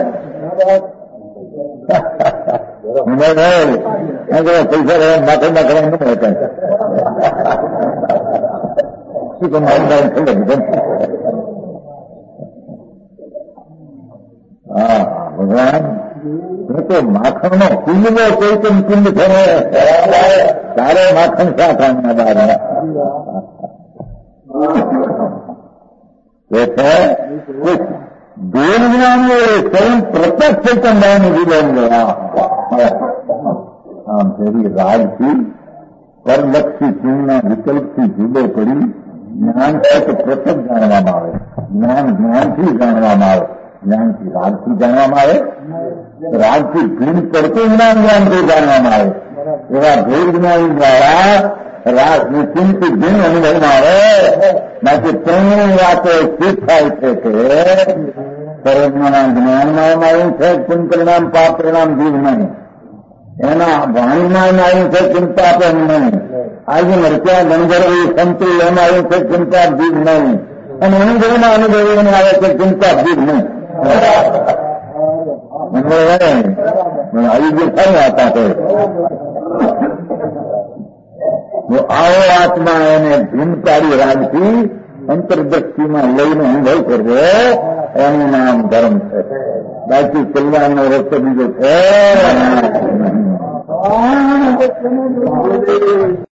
पैसा रहे माथे माथे नहीं रहता है उसी को मानदान खेल हाँ भगवान ये तो माखन में कुंड में कोई तुम कुंड करे सारे माखन साथ आने वाला है कुछ देव ज्ञान में स्वयं प्रत्यक्ष चंदान जीवन गया हाँ तेरी राज की परलक्षी चूना विकल्प की जूबे पड़ी ज्ञान से तो प्रत्यक्ष जानवा आवे ज्ञान ज्ञान થી જાણવામાં આવે જ્ઞાન થી રાગ થી જાણવામાં આવે રાગ થી ભીન પડતું જ્ઞાન જ્ઞાન થી જાણવામાં આવે એવા ભેદ જ્ઞાન દ્વારા રાગ નિશ્ચિંત ભીન અનુભવમાં આવે બાકી ત્રણેય વાતો સ્થિત થાય છે કે પરમાત્માના જ્ઞાનમાં એમ આવ્યું છે પુણ્ય પરિણામ પાપ પરિણામ જીવ નહીં એના વાણીમાં એમ આવ્યું છે ચિંતા પણ નહીં આજે મરક્યા ગંધર્વી સંતુલ એમ આવ્યું છે ચિંતા જીવ નહીં અને અનુભવમાં અનુભવીને આવે છે ચિંતા જીવ નહીં આવી જે થઈ હતા તે આવો આત્મા એને ભીનકારી રાગથી અંતર્દૃષ્ટિમાં લઈને અનુભવ કરવો એનું નામ ધર્મ છે બાકી કલ્યાણનો રસ્તો બીજો છે